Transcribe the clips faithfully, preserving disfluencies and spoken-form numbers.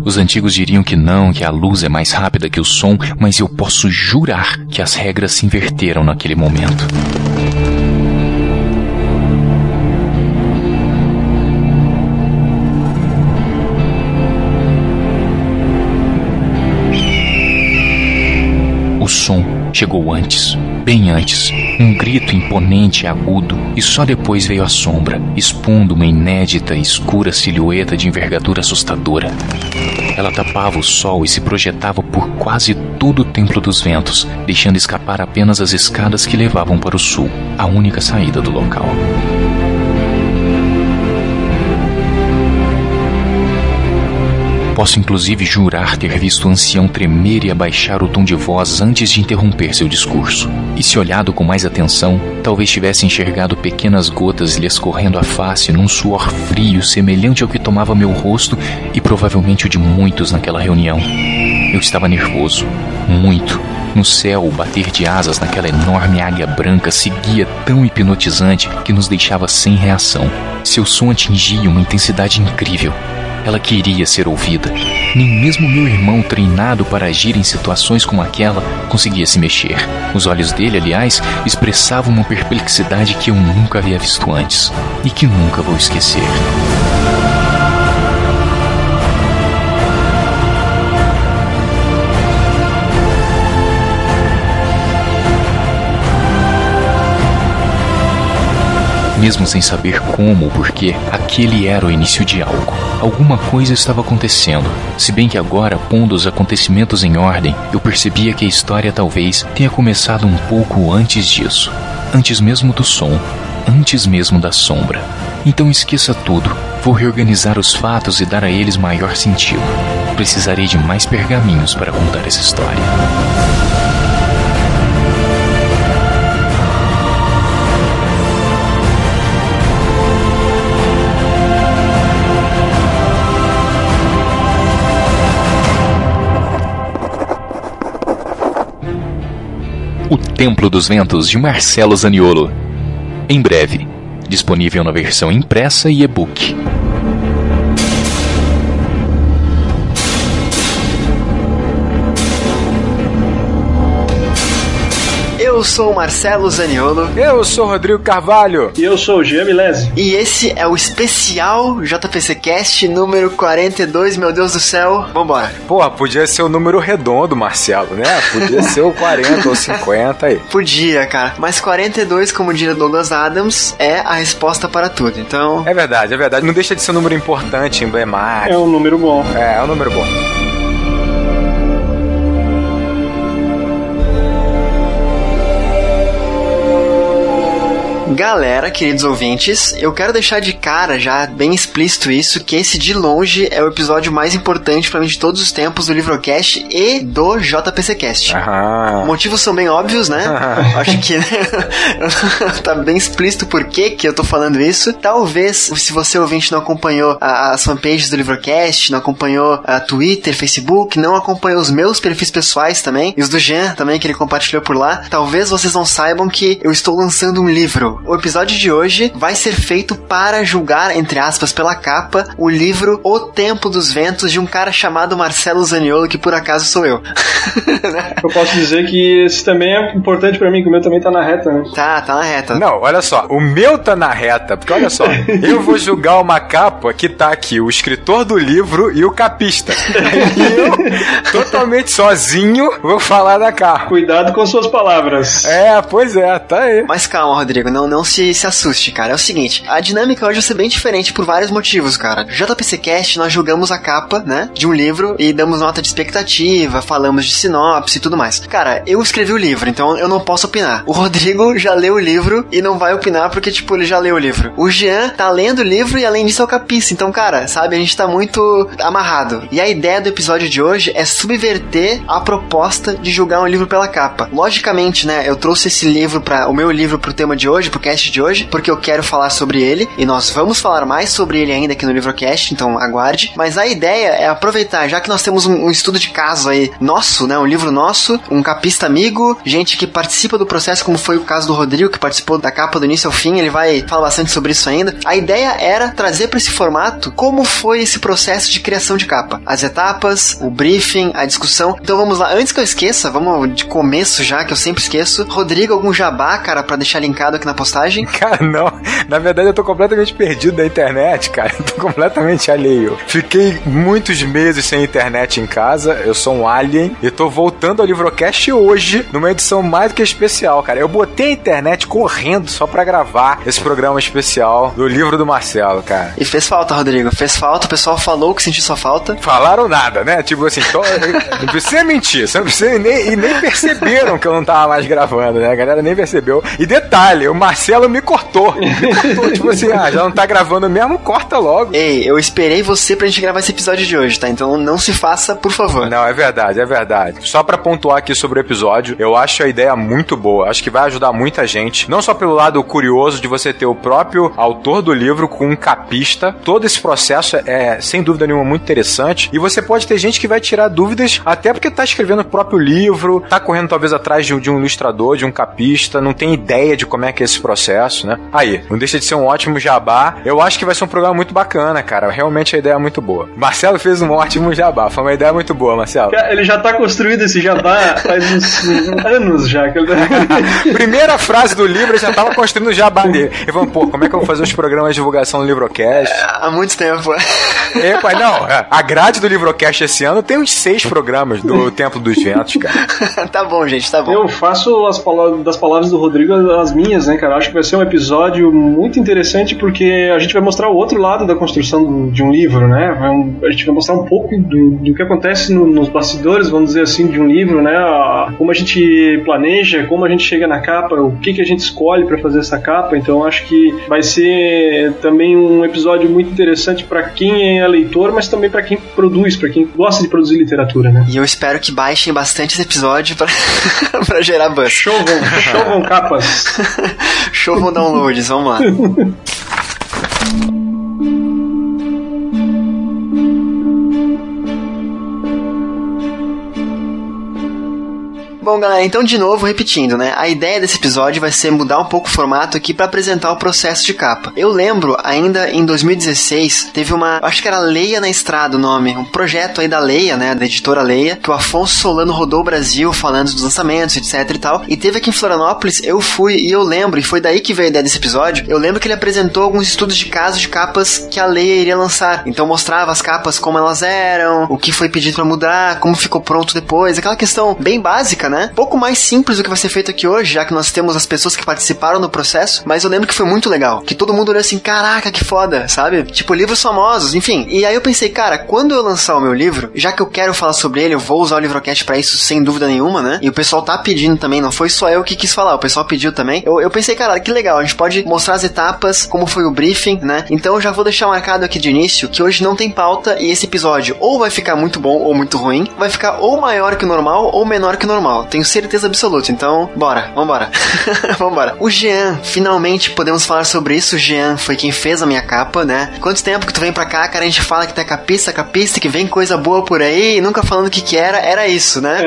Os antigos diriam que não, que a luz é mais rápida que o som, mas eu posso jurar que as regras se inverteram naquele momento. O som chegou antes, bem antes, um grito imponente e agudo, e só depois veio a sombra, expondo uma inédita e escura silhueta de envergadura assustadora. Ela tapava o sol e se projetava por quase todo o Templo dos Ventos, deixando escapar apenas as escadas que levavam para o sul, a única saída do local. Posso inclusive jurar ter visto o ancião tremer e abaixar o tom de voz antes de interromper seu discurso. E se olhado com mais atenção, talvez tivesse enxergado pequenas gotas lhe escorrendo a face num suor frio semelhante ao que tomava meu rosto e provavelmente o de muitos naquela reunião. Eu estava nervoso, muito. No céu, o bater de asas naquela enorme águia branca seguia tão hipnotizante que nos deixava sem reação. Seu som atingia uma intensidade incrível. Ela queria ser ouvida. Nem mesmo meu irmão, treinado para agir em situações como aquela, conseguia se mexer. Os olhos dele, aliás, expressavam uma perplexidade que eu nunca havia visto antes e que nunca vou esquecer. Mesmo sem saber como ou porquê, aquele era o início de algo. Alguma coisa estava acontecendo. Se bem que agora, pondo os acontecimentos em ordem, eu percebia que a história talvez tenha começado um pouco antes disso. Antes mesmo do som. Antes mesmo da sombra. Então esqueça tudo. Vou reorganizar os fatos e dar a eles maior sentido. Precisarei de mais pergaminhos para contar essa história. O Templo dos Ventos, de Marcelo Zaniolo. Em breve, disponível na versão impressa e e-book. Eu sou o Marcelo Zaniolo. Eu sou o Rodrigo Carvalho. E eu sou o Jean Milese. E esse é o especial J P C Cast número quarenta e dois, meu Deus do céu. Vambora. Porra, podia ser o número redondo, Marcelo, né? Podia ser o quarenta ou cinquenta aí. Podia, cara. Mas quarenta e dois, como diria Douglas Adams, é a resposta para tudo, então... É verdade, é verdade. Não deixa de ser um número importante, emblemático. É um número bom. É, é um número bom. Galera, queridos ouvintes, eu quero deixar de cara já bem explícito isso, que esse de longe é o episódio mais importante pra mim de todos os tempos do Livrocast e do J P C Cast. Aham. Motivos são bem óbvios, né? Acho que né? Tá bem explícito por que que eu tô falando isso. Talvez, se você ouvinte não acompanhou as fanpages do Livrocast, não acompanhou a Twitter, Facebook, não acompanhou os meus perfis pessoais também, e os do Jean também, que ele compartilhou por lá, talvez vocês não saibam que eu estou lançando um livro. O episódio de hoje vai ser feito para julgar, entre aspas, pela capa, o livro O Templo dos Ventos, de um cara chamado Marcelo Zaniolo, que por acaso sou eu. Eu posso dizer que esse também é importante pra mim, que o meu também tá na reta, né? Tá, tá na reta. Não, olha só, o meu tá na reta, porque olha só, eu vou julgar uma capa que tá aqui, o escritor do livro e o capista. E eu, totalmente sozinho, vou falar da capa. Cuidado com suas palavras. É, pois é, tá aí. Mas calma, Rodrigo, não, não se, se assuste, cara. É o seguinte, a dinâmica hoje vai ser bem diferente por vários motivos, cara. J P C Cast, nós julgamos a capa, né, de um livro e damos nota de expectativa, falamos de sinopse e tudo mais. Cara, eu escrevi o livro, então eu não posso opinar. O Rodrigo já leu o livro e não vai opinar porque, tipo, ele já leu o livro. O Jean tá lendo o livro e, além disso, é o capista. Então, cara, sabe, a gente tá muito amarrado. E a ideia do episódio de hoje é subverter a proposta de julgar um livro pela capa. Logicamente, né, eu trouxe esse livro, pra, o meu livro pro tema de hoje, porque Livrocast de hoje, porque eu quero falar sobre ele, e nós vamos falar mais sobre ele ainda aqui no Livrocast, então aguarde. Mas a ideia é aproveitar, já que nós temos um, um estudo de caso aí nosso, né, um livro nosso, um capista amigo, gente que participa do processo, como foi o caso do Rodrigo, que participou da capa do início ao fim, ele vai falar bastante sobre isso ainda. A ideia era trazer para esse formato como foi esse processo de criação de capa, as etapas, o briefing, a discussão. Então vamos lá, antes que eu esqueça, vamos de começo já, que eu sempre esqueço. Rodrigo, algum jabá, cara, pra deixar linkado aqui na postagem? Cara, não. Na verdade, eu tô completamente perdido da internet, cara. Eu tô completamente alheio. Fiquei muitos meses sem internet em casa. Eu sou um alien e tô voltando ao Livrocast hoje, numa edição mais do que especial, cara. Eu botei a internet correndo só pra gravar esse programa especial do livro do Marcelo, cara. E fez falta, Rodrigo. Fez falta. O pessoal falou que sentiu sua falta. Falaram nada, né? Tipo assim, tô... não precisa mentir. Você não precisa nem... E nem perceberam que eu não tava mais gravando, né? A galera nem percebeu. E detalhe, o Marcelo me cortou. Me cortou. Tipo assim, ah, já não tá gravando mesmo? Corta logo. Ei, eu esperei você pra gente gravar esse episódio de hoje, tá? Então não se faça, por favor. Não, é verdade, é verdade. Só pra pontuar aqui sobre o episódio, eu acho a ideia muito boa. Acho que vai ajudar muita gente. Não só pelo lado curioso de você ter o próprio autor do livro com um capista. Todo esse processo é, sem dúvida nenhuma, muito interessante. E você pode ter gente que vai tirar dúvidas até porque tá escrevendo o próprio livro, tá correndo talvez atrás de, de um ilustrador, de um capista, não tem ideia de como é que é esse processo, né? Aí, não deixa de ser um ótimo jabá. Eu acho que vai ser um programa muito bacana, cara. Realmente a ideia é muito boa. Marcelo fez um ótimo jabá. Foi uma ideia muito boa, Marcelo. Ele já tá construído esse jabá faz uns anos já. Primeira frase do livro, ele já tava construindo o jabá dele. Ele falou, pô, como é que eu vou fazer os programas de divulgação do Livrocast? É, há muito tempo. Epa, não, a grade do Livrocast esse ano tem uns seis programas do Templo dos Ventos, cara. Tá bom, gente, tá bom. Eu faço as palavras, das palavras do Rodrigo as minhas, né, cara? Acho que vai ser um episódio muito interessante porque a gente vai mostrar o outro lado da construção de um livro, né? A gente vai mostrar um pouco do, do que acontece no, nos bastidores, vamos dizer assim, de um livro, né? Como a gente planeja, como a gente chega na capa, o que, que a gente escolhe para fazer essa capa. Então acho que vai ser também um episódio muito interessante para quem é leitor, mas também para quem produz, para quem gosta de produzir literatura, né? E eu espero que baixem bastante esse episódio pra, pra gerar buzz. Chovam, chovam capas. Chovam downloads, vamos lá. Bom, galera, então de novo, repetindo, né? A ideia desse episódio vai ser mudar um pouco o formato aqui pra apresentar o processo de capa. Eu lembro, ainda em dois mil e dezesseis, teve uma, acho que era Leia na Estrada o nome, um projeto aí da Leia, né? Da editora Leia, que o Afonso Solano rodou o Brasil falando dos lançamentos, etc e tal. E teve aqui em Florianópolis, eu fui e eu lembro, e foi daí que veio a ideia desse episódio, eu lembro que ele apresentou alguns estudos de caso de capas que a Leia iria lançar. Então mostrava as capas como elas eram, o que foi pedido pra mudar, como ficou pronto depois, aquela questão bem básica, né? Pouco mais simples do que vai ser feito aqui hoje, já que nós temos as pessoas que participaram do processo, mas eu lembro que foi muito legal, que todo mundo olhou assim, caraca, que foda, sabe? Tipo, livros famosos, enfim. E aí eu pensei, cara, quando eu lançar o meu livro, já que eu quero falar sobre ele, eu vou usar o Livrocast pra isso sem dúvida nenhuma, né? E o pessoal tá pedindo também, não foi só eu que quis falar, o pessoal pediu também. Eu, eu pensei, cara, que legal, a gente pode mostrar as etapas, como foi o briefing, né? Então eu já vou deixar marcado aqui de início que hoje não tem pauta e esse episódio ou vai ficar muito bom ou muito ruim, vai ficar ou maior que o normal ou menor que o normal. Tenho certeza absoluta, então bora, vambora. Vambora. O Jean, finalmente podemos falar sobre isso. O Jean foi quem fez a minha capa, né? Quanto tempo que tu vem pra cá, cara, a gente fala que tá capista, capista, que vem coisa boa por aí e nunca falando o que que era, era isso, né?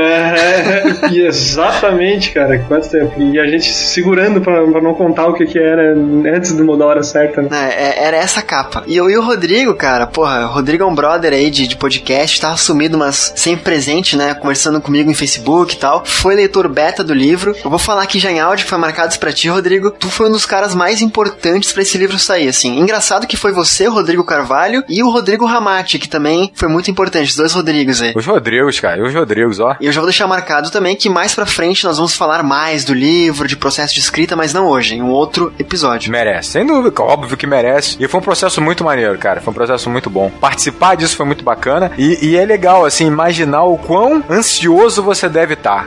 É, exatamente, cara, quanto tempo. E a gente se segurando pra, pra não contar o que que era antes de mudar a hora certa, né? É, era essa capa. E eu e o Rodrigo, cara, porra, o Rodrigo é um brother aí de, de podcast, tava sumido, mas sempre presente, né? Conversando comigo em Facebook e tal. Foi leitor beta do livro. Eu vou falar aqui já em áudio, que foi marcado pra ti, Rodrigo. Tu foi um dos caras mais importantes pra esse livro sair, assim. Engraçado que foi você, o Rodrigo Carvalho, e o Rodrigo Ramati, que também foi muito importante. Os dois Rodrigos aí. Os Rodrigos, cara. Os Rodrigos, ó. E eu já vou deixar marcado também que mais pra frente nós vamos falar mais do livro, de processo de escrita, mas não hoje, em um outro episódio. Merece. Sem dúvida. Óbvio que merece. E foi um processo muito maneiro, cara. Foi um processo muito bom. Participar disso foi muito bacana. E, e é legal, assim, imaginar o quão ansioso você deve estar.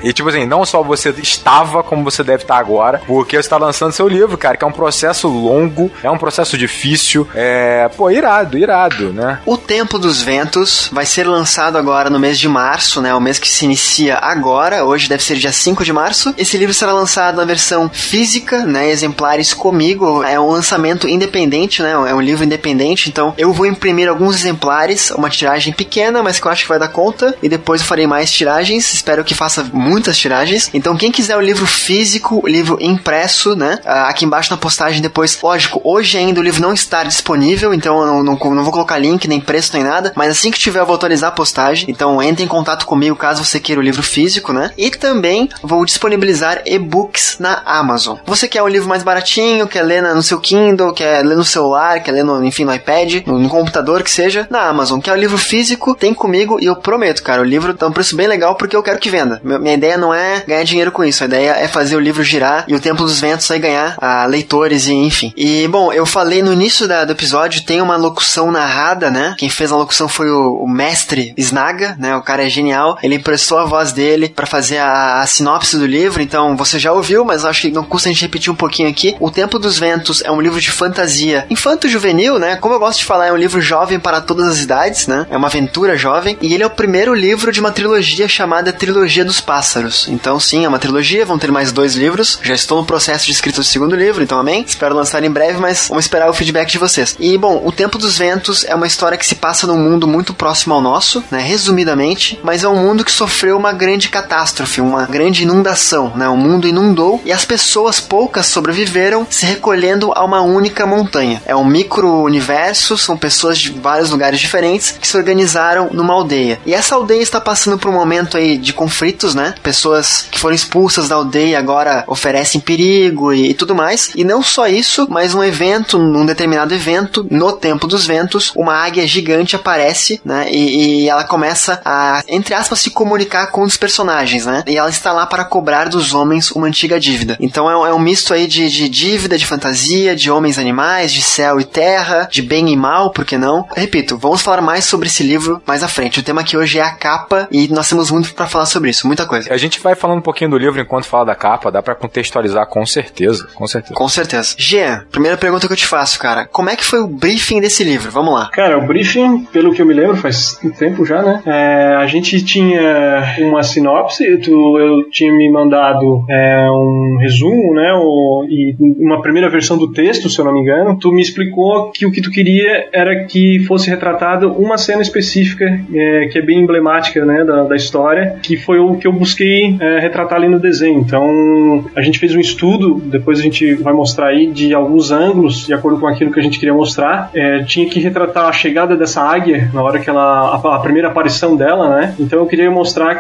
E tipo assim, não só você estava como você deve estar agora, porque você tá lançando seu livro, cara, que é um processo longo, é um processo difícil, é, pô, irado, irado, né? O Templo dos Ventos vai ser lançado agora no mês de março, né, o mês que se inicia agora, hoje deve ser dia cinco de março. Esse livro será lançado na versão física, né, exemplares comigo, é um lançamento independente, né, é um livro independente, então eu vou imprimir alguns exemplares, uma tiragem pequena, mas que eu acho que vai dar conta, e depois eu farei mais tiragens, espero que faça muitas tiragens. Então quem quiser o livro físico, o livro impresso, né, aqui embaixo na postagem depois, lógico, hoje ainda o livro não está disponível, então eu não, não, não vou colocar link, nem preço, nem nada, mas assim que tiver eu vou atualizar a postagem, então entre em contato comigo caso você queira o livro físico, né, e também vou disponibilizar e-books na Amazon. Você quer um livro mais baratinho, quer ler no seu Kindle, quer ler no celular, quer ler no, enfim, no iPad, no, no computador, que seja, na Amazon. Quer o livro físico, tem comigo e eu prometo, cara, o livro tá um preço bem legal porque eu quero que venda. Minha ideia não é ganhar dinheiro com isso, a ideia é fazer o livro girar e o Templo dos Ventos aí ganhar ah, leitores e enfim. E, bom, eu falei no início da, do episódio, tem uma locução narrada, né? Quem fez a locução foi o, o mestre Snaga, né? O cara é genial. Ele emprestou a voz dele pra fazer a, a sinopse do livro, então você já ouviu, mas eu acho que não custa a gente repetir um pouquinho aqui. O Templo dos Ventos é um livro de fantasia infanto-juvenil, né? Como eu gosto de falar, é um livro jovem para todas as idades, né? É uma aventura jovem. E ele é o primeiro livro de uma trilogia chamada Trilogia dos Pássaros. Então, sim, é uma trilogia, vão ter mais dois livros. Já estou no processo de escrita do segundo livro, então amém? Espero lançar em breve, mas vamos esperar o feedback de vocês. E, bom, O Templo dos Ventos é uma história que se passa num mundo muito próximo ao nosso, né? Resumidamente, mas é um mundo que sofreu uma grande catástrofe, uma grande inundação, né? O mundo inundou e as pessoas, poucas, sobreviveram se recolhendo a uma única montanha. É um micro-universo, são pessoas de vários lugares diferentes que se organizaram numa aldeia. E essa aldeia está passando por um momento aí de conflitos, né? Pessoas que foram expulsas da aldeia agora oferecem perigo e, e tudo mais. E não só isso, mas um evento, num determinado evento, no Templo dos Ventos, uma águia gigante aparece, né? E, e ela começa a, entre aspas, se comunicar com os personagens, né? E ela está lá para cobrar dos homens uma antiga dívida. Então é um, é um misto aí de, de dívida, de fantasia, de homens e animais, de céu e terra, de bem e mal, por que não? Repito, vamos falar mais sobre esse livro mais à frente. O tema aqui hoje é a capa e nós temos muito para falar sobre isso, muita coisa. A gente vai falando um pouquinho do livro enquanto fala da capa, dá pra contextualizar com certeza, com certeza. Com certeza. Jean, primeira pergunta que eu te faço, cara, como é que foi o briefing desse livro? Vamos lá. Cara, o briefing, pelo que eu me lembro, faz um tempo já, né? É, a gente tinha uma sinopse, tu, eu tinha me mandado é, um resumo, né? O, e uma primeira versão do texto, se eu não me engano. Tu me explicou que o que tu queria era que fosse retratado uma cena específica, é, que é bem emblemática, né, da, da história, que foi o que eu busquei é, retratar ali no desenho. Então, a gente fez um estudo, depois a gente vai mostrar aí, de alguns ângulos, de acordo com aquilo que a gente queria mostrar. É, tinha que retratar a chegada dessa águia, na hora que ela, a, a primeira aparição dela, né? Então eu queria mostrar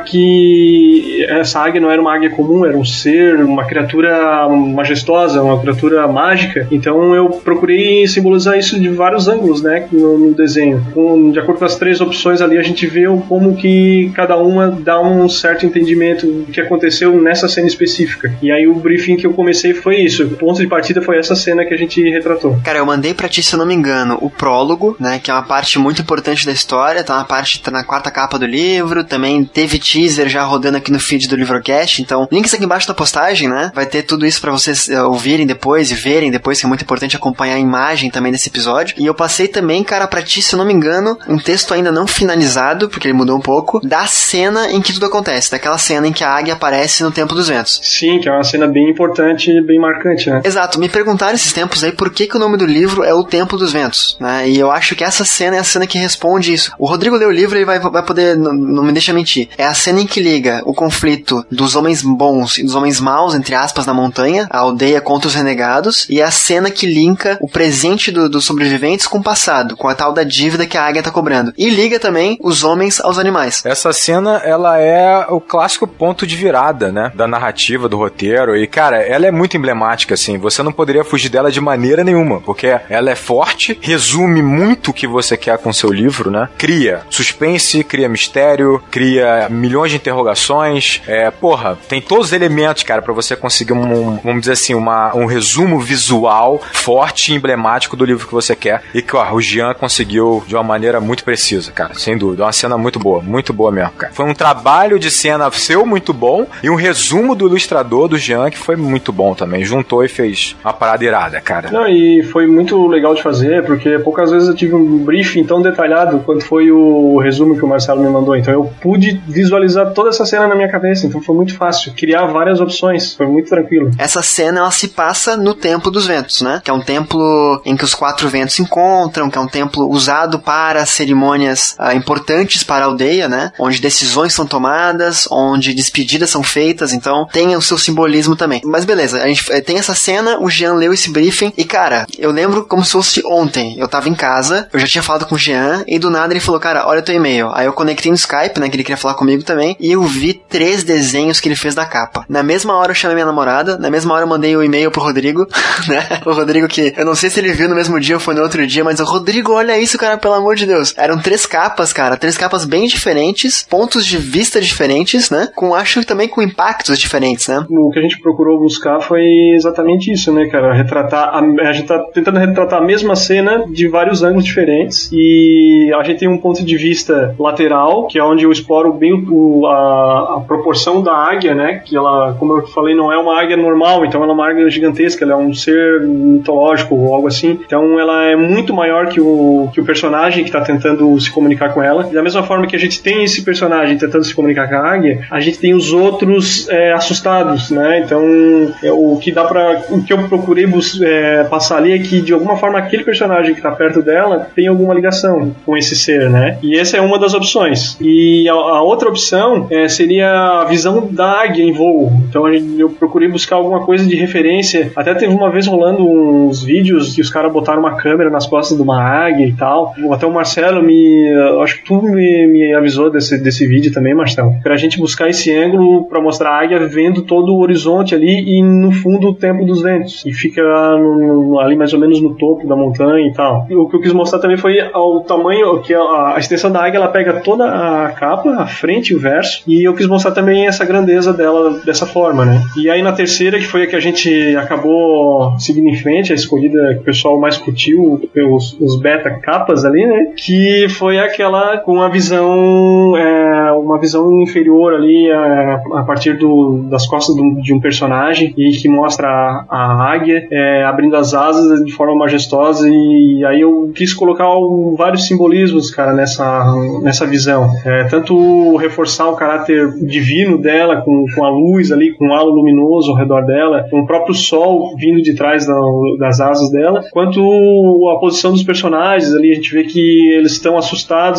que essa águia não era uma águia comum, era um ser, uma criatura majestosa, uma criatura mágica. Então eu procurei simbolizar isso de vários ângulos, né, no, no desenho. Com, de acordo com as três opções ali, a gente vê como que cada uma dá um certo entendimento do que aconteceu nessa cena específica. E aí o briefing que eu comecei foi isso. O ponto de partida foi essa cena que a gente retratou. Cara, eu mandei pra ti, se eu não me engano, o prólogo, né, que é uma parte muito importante da história, tá na parte, tá na quarta capa do livro, também teve teaser já rodando aqui no feed do Livrocast, então links aqui embaixo da postagem, né, vai ter tudo isso pra vocês uh, ouvirem depois e verem depois, que é muito importante acompanhar a imagem também desse episódio. E eu passei também, cara, pra ti, se eu não me engano, um texto ainda não finalizado, porque ele mudou um pouco, da cena em que tudo acontece, daquela cena em que a águia aparece no Templo dos Ventos. Sim, que é uma cena bem importante e bem marcante, né? Exato, me perguntaram esses tempos aí por que, que o nome do livro é O Templo dos Ventos, né? E eu acho que essa cena é a cena que responde isso. O Rodrigo leu o livro e ele vai, vai poder, não, não me deixa mentir, é a cena em que liga o conflito dos homens bons e dos homens maus, entre aspas, na montanha, a aldeia contra os renegados, e a cena que linka o presente do, dos sobreviventes com o passado, com a tal da dívida que a águia tá cobrando. E liga também os homens aos animais. Essa cena, ela é o clássico ponto de virada, né, da narrativa, do roteiro, e, cara, ela é muito emblemática, assim, você não poderia fugir dela de maneira nenhuma, porque ela é forte, resume muito o que você quer com seu livro, né, cria suspense, cria mistério, cria milhões de interrogações, é, porra, tem todos os elementos, cara, pra você conseguir um, vamos dizer assim, uma, um resumo visual forte e emblemático do livro que você quer, e que, ó, o Jean conseguiu de uma maneira muito precisa, cara, sem dúvida, é uma cena muito boa, muito boa mesmo, cara. Foi um trabalho de cena seu seu muito bom e um resumo do ilustrador do Jean que foi muito bom também. Juntou e fez uma parada irada, cara. Não, e foi muito legal de fazer, porque poucas vezes eu tive um briefing tão detalhado quanto foi o resumo que o Marcelo me mandou. Então eu pude visualizar toda essa cena na minha cabeça, então foi muito fácil. Criar várias opções, foi muito tranquilo. Essa cena, ela se passa no Templo dos Ventos, né? Que é um templo em que os quatro ventos se encontram, que é um templo usado para cerimônias ah, importantes para a aldeia, né? Onde decisões são tomadas, onde despedidas são feitas, então tem o seu simbolismo também. Mas beleza, a gente tem essa cena, o Jean leu esse briefing e, cara, eu lembro como se fosse ontem. Eu tava em casa, eu já tinha falado com o Jean e do nada ele falou, cara, olha o teu e-mail. Aí eu conectei no Skype, né, que ele queria falar comigo também, e eu vi três desenhos que ele fez da capa. Na mesma hora eu chamei minha namorada, na mesma hora eu mandei o um e-mail pro Rodrigo, né? O Rodrigo que, eu não sei se ele viu no mesmo dia ou foi no outro dia, mas o Rodrigo, olha isso, cara, pelo amor de Deus. Eram três capas, cara, três capas bem diferentes, pontos de vista diferentes, né? Com, acho que também com impactos diferentes, né? O que a gente procurou buscar foi exatamente isso, né, cara? Retratar, a, a gente tá tentando retratar a mesma cena de vários ângulos diferentes e a gente tem um ponto de vista lateral, que é onde eu exploro bem o, a, a proporção da águia, né? Que ela, como eu falei, não é uma águia normal, então ela é uma águia gigantesca, ela é um ser mitológico ou algo assim. Então ela é muito maior que o, que o personagem que está tentando se comunicar com ela. E da mesma forma que a gente tem esse personagem tentando se comunicar com a águia, a gente tem os outros é, assustados, né? Então é, o que dá para, o que eu procurei bus, é, passar ali é que de alguma forma aquele personagem que está perto dela tem alguma ligação com esse ser, né? E essa é uma das opções. E a, a outra opção é, seria a visão da águia em voo. Então a gente, eu procurei buscar alguma coisa de referência. Até teve uma vez rolando uns vídeos que os caras botaram uma câmera nas costas de uma águia e tal. Até o Marcelo me, acho que tu me, me avisou desse, desse vídeo também, Marcelo, pra gente buscar esse ângulo pra mostrar a águia vendo todo o horizonte ali e no fundo o Templo dos Ventos. E fica no, no, ali mais ou menos no topo da montanha e tal. E o que eu quis mostrar também foi o tamanho, que a, a extensão da águia, ela pega toda a capa, a frente e o verso, e eu quis mostrar também essa grandeza dela dessa forma, né? E aí na terceira, que foi a que a gente acabou seguindo em frente, a escolhida que o pessoal mais curtiu, os, os beta capas ali, né? Que foi aquela com a visão, é, uma visão inferior ali a, a partir do, das costas do, de um personagem e que mostra a, a águia é, abrindo as asas de forma majestosa, e aí eu quis colocar o, vários simbolismos, cara, nessa, nessa visão. É, tanto reforçar o caráter divino dela com, com a luz ali, com o halo luminoso ao redor dela, com o próprio sol vindo de trás da, das asas dela, quanto a posição dos personagens ali, a gente vê que eles estão assustados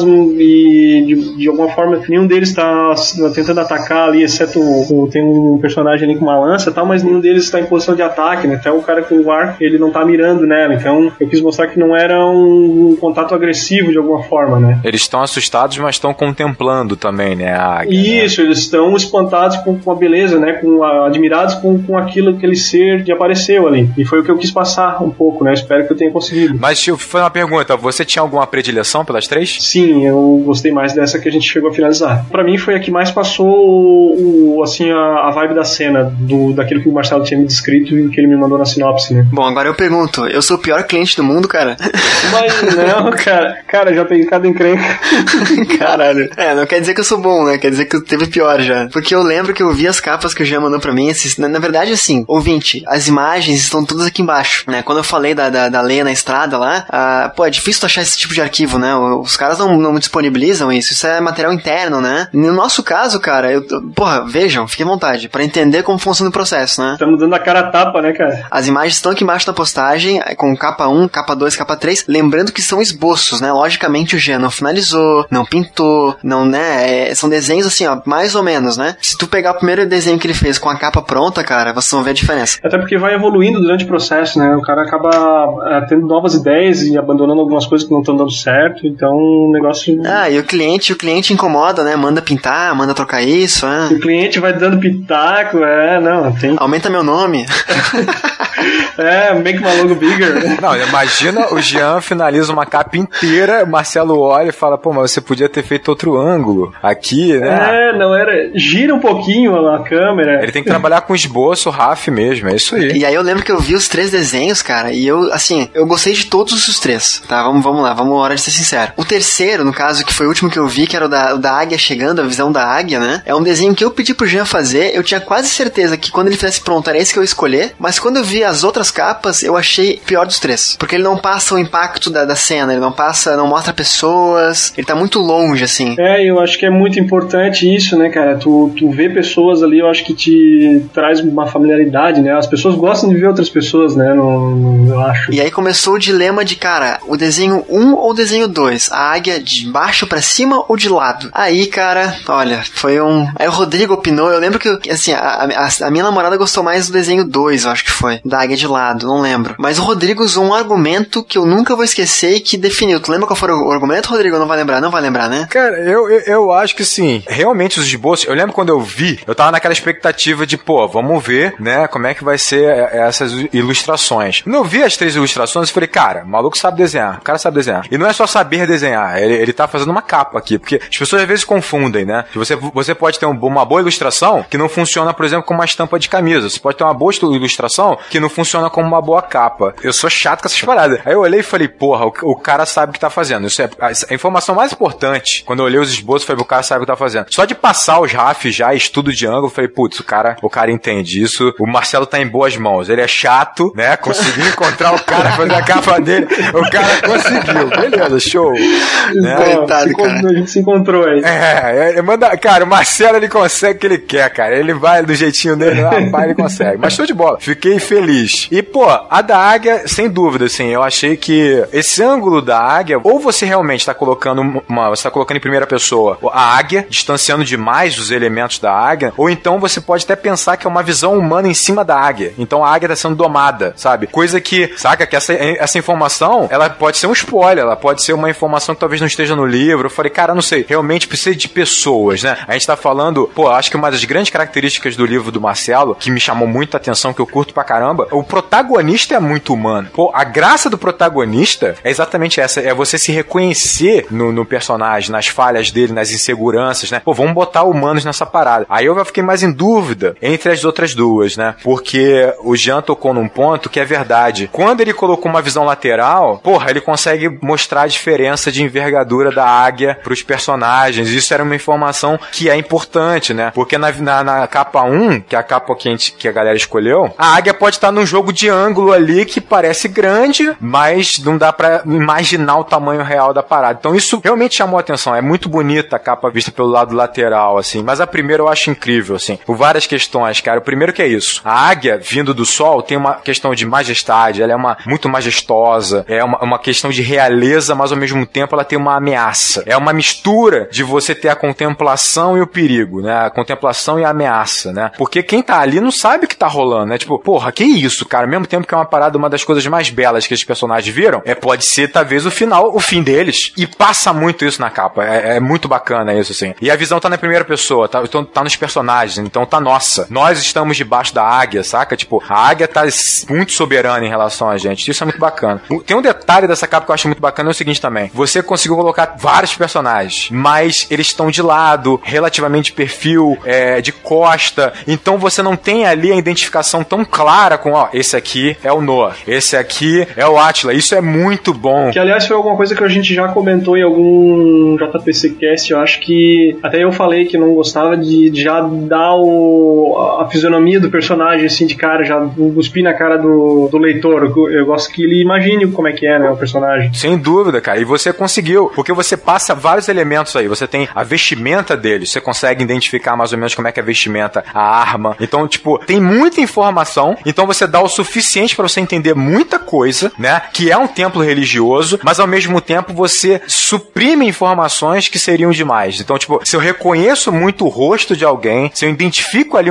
e de, de alguma forma nenhum deles está tentando atacar ali, exceto o, tem um personagem ali com uma lança e tal, mas nenhum deles está em posição de ataque, né? Até o cara com o arco, ele não está mirando nela, então eu quis mostrar que não era um contato agressivo de alguma forma, né? Eles estão assustados, mas estão contemplando também, né, a águia. Isso, né? Eles estão espantados com, com a beleza, né? Com a, admirados com, com aquilo, aquele ser que apareceu ali. E foi o que eu quis passar um pouco, né? Espero que eu tenha conseguido. Mas deixa eu fazer uma pergunta, você tinha alguma predileção pelas três? Sim, eu gostei mais dessa que a gente chegou a finalizar. Pra mim foi a que mais passou o, o, assim, a, a vibe da cena, do, daquilo que o Marcelo tinha me descrito e que ele me mandou na sinopse, né? Bom, agora eu pergunto, eu sou o pior cliente do mundo, cara? Mas não, cara, cara, já peguei cada encrenca. Caralho. É, não quer dizer que eu sou bom, né? Quer dizer que teve pior já. Porque eu lembro que eu vi as capas que o Jean mandou pra mim, esses, na, na verdade, assim, ouvinte, as imagens estão todas aqui embaixo, né? Quando eu falei da, da, da Leia na estrada lá, ah, pô, é difícil tu achar esse tipo de arquivo, né? Os caras não, não disponibilizam isso, isso é material interno, né? No nosso caso, cara, eu, porra, vejam, fiquem à vontade, pra entender como funciona o processo, né? Estamos dando a cara a tapa, né, cara? As imagens estão aqui embaixo da postagem, com capa um, capa dois, capa três, lembrando que são esboços, né? Logicamente o Jean não finalizou, não pintou, não, né? É, são desenhos assim, ó, mais ou menos, né? Se tu pegar o primeiro desenho que ele fez com a capa pronta, cara, vocês vão ver a diferença. Até porque vai evoluindo durante o processo, né? O cara acaba é, tendo novas ideias e abandonando algumas coisas que não estão dando certo, então o negócio... Ah, e o cliente, o cliente incomoda, né? Manda pintar, manda trocar isso, né? O cliente vai dando pitaco, é, não, tem... Aumenta meu nome. É, make my logo bigger. Não, imagina o Jean finaliza uma capa inteira, o Marcelo olha e fala, pô, mas você podia ter feito outro ângulo aqui, né? É, não era... Gira um pouquinho a câmera. Ele tem que trabalhar com esboço, R A F mesmo, é isso aí. E aí eu lembro que eu vi os três desenhos, cara, e eu, assim, eu gostei de todos os três, tá? Vamos, vamos lá, vamos hora de ser sincero. O terceiro, no caso, que foi o último que eu vi, que era o da, o da águia chegando, a visão da águia, né? É um desenho que eu pedi pro Jean fazer, eu tinha quase certeza que quando ele fizesse pronto era esse que eu ia escolher, mas quando eu vi as outras capas, eu achei o pior dos três. Porque ele não passa o impacto da, da cena, ele não passa, não mostra pessoas, ele tá muito longe, assim. É, eu acho que é muito importante isso, né, cara? Tu, tu vê pessoas ali, eu acho que te traz uma familiaridade, né? As pessoas gostam de ver outras pessoas, né? No, no, eu acho. E aí começou o dilema de, cara, o desenho um ou o desenho dois? A águia de baixo pra cima ou de lado? Aí, cara, olha, foi um... Aí o Rodrigo opinou, eu lembro que, assim, a, a, a minha namorada gostou mais do desenho dois, eu acho que foi, da águia de lado, não lembro. Mas o Rodrigo usou um argumento que eu nunca vou esquecer e que definiu. Tu lembra qual foi o argumento, Rodrigo? Não vai lembrar, não vai lembrar, né? Cara, eu, eu, eu acho que sim. Realmente os esboços, eu lembro quando eu vi, eu tava naquela expectativa de, pô, vamos ver, né, como é que vai ser essas ilustrações. Quando eu vi as três ilustrações, eu falei, cara, o maluco sabe desenhar, o cara sabe desenhar. E não é só saber desenhar, ele, ele tá fazendo uma capa aqui, porque as pessoas às vezes confundem, né? Você, você pode ter um, uma boa ilustração que não funciona, por exemplo, como uma estampa de camisa. Você pode ter uma boa ilustração que não funciona como uma boa capa. Eu sou chato com essas paradas. Aí eu olhei e falei, porra, o, o cara sabe o que tá fazendo. Isso é a, a informação mais importante. Quando eu olhei os esboços, eu falei, o cara sabe o que tá fazendo. Só de passar os R A F já, estudo de ângulo, eu falei, putz, o cara, o cara entende isso. O Marcelo tá em boas mãos. Ele é chato, né? Conseguiu encontrar o cara, fazer a capa dele. O cara conseguiu. Beleza, show. Né? Coitado, cara. A gente se encontrou aí. É, é, manda, cara, o Marcelo, ele consegue o que ele quer, cara. Ele vai do jeitinho dele lá, vai, ele consegue. Mas show de bola. Fiquei feliz. E, pô, a da águia, sem dúvida, assim, eu achei que esse ângulo da águia, ou você realmente tá colocando uma, você tá colocando em primeira pessoa a águia, distanciando demais os elementos da águia, ou então você pode até pensar que é uma visão humana em cima da águia. Então a águia tá sendo domada, sabe? Coisa que, saca, que essa, essa informação, ela pode ser um spoiler, ela pode ser uma informação que talvez não esteja no livro. Eu falei, cara, não sei, realmente precisa de pessoas, né? A gente tá falando, pô, acho que uma das grandes características do livro do Marcelo, que me chamou muita atenção, que eu curto pra caramba, o protagonista é muito humano. Pô, a graça do protagonista é exatamente essa, é você se reconhecer no, no personagem, nas falhas dele, nas inseguranças, né? Pô, vamos botar humanos nessa parada. Aí eu fiquei mais em dúvida entre as outras duas, né? Porque o Jean tocou num ponto que é verdade. Quando ele colocou uma visão lateral, porra, ele consegue mostrar a diferença de envergadura da águia pros personagens. Isso era uma informação que é importante, né? Porque na, na, na capa um, que é a capa que a, gente, que a galera escolheu, a águia pode estar num jogo de ângulo ali que parece grande, mas não dá pra imaginar o tamanho real da parada. Então isso realmente chamou a atenção. É muito bonita a capa vista pelo lado lateral, assim. Mas a primeira eu acho incrível, assim. Por várias questões, cara. O primeiro que é isso. A águia, vindo do sol, tem uma questão de majestade. Ela é uma, muito majestosa. É uma, uma questão de realeza, mas ao mesmo tempo ela tem uma ameaça. É uma mistura de você ter a contemplação e o perigo, né? A contemplação e a ameaça, né? Porque quem tá ali não sabe o que tá rolando, né? Tipo, porra, que isso, cara? Ao mesmo tempo que é uma parada, uma das coisas mais belas que esses personagens viram, é, pode ser, talvez, o final, o fim deles. E passa muito isso na capa. É, é muito bacana isso, assim. E a visão tá na primeira pessoa, tá, então, tá nos personagens, então tá nossa. Nós estamos debaixo da águia, saca? Tipo, a águia tá muito soberana em relação a gente. Isso é muito bacana. Tem um detalhe dessa capa que eu acho muito bacana, é o seguinte também. Você conseguiu colocar vários personagens, mas eles estão de lado, relativamente de perfil, é, de costa, então você não tem ali a identificação tão clara com, ó, esse aqui é o Noah, esse aqui é o Átila. Isso é muito bom. Que, aliás, foi alguma coisa que a gente já comentou em algum J P C Cast. Eu acho que até eu falei que não gostava de já dar o, a fisionomia do personagem, assim, de cara, já cuspir na cara do, do leitor. Eu gosto que ele imagine como é que é, né, o personagem. Sem dúvida, cara. E você conseguiu, porque você passa vários elementos aí. Você tem a vestimenta deles, você consegue identificar mais ou menos como é que é a vestimenta, a arma. Então, tipo, tem muita informação, então você dá o suficiente pra você entender muita coisa, né, que é um templo religioso, mas ao mesmo tempo você suprime informações que seriam demais. Então, tipo, se eu reconheço muito o rosto de alguém, se eu identifico ali um personagem,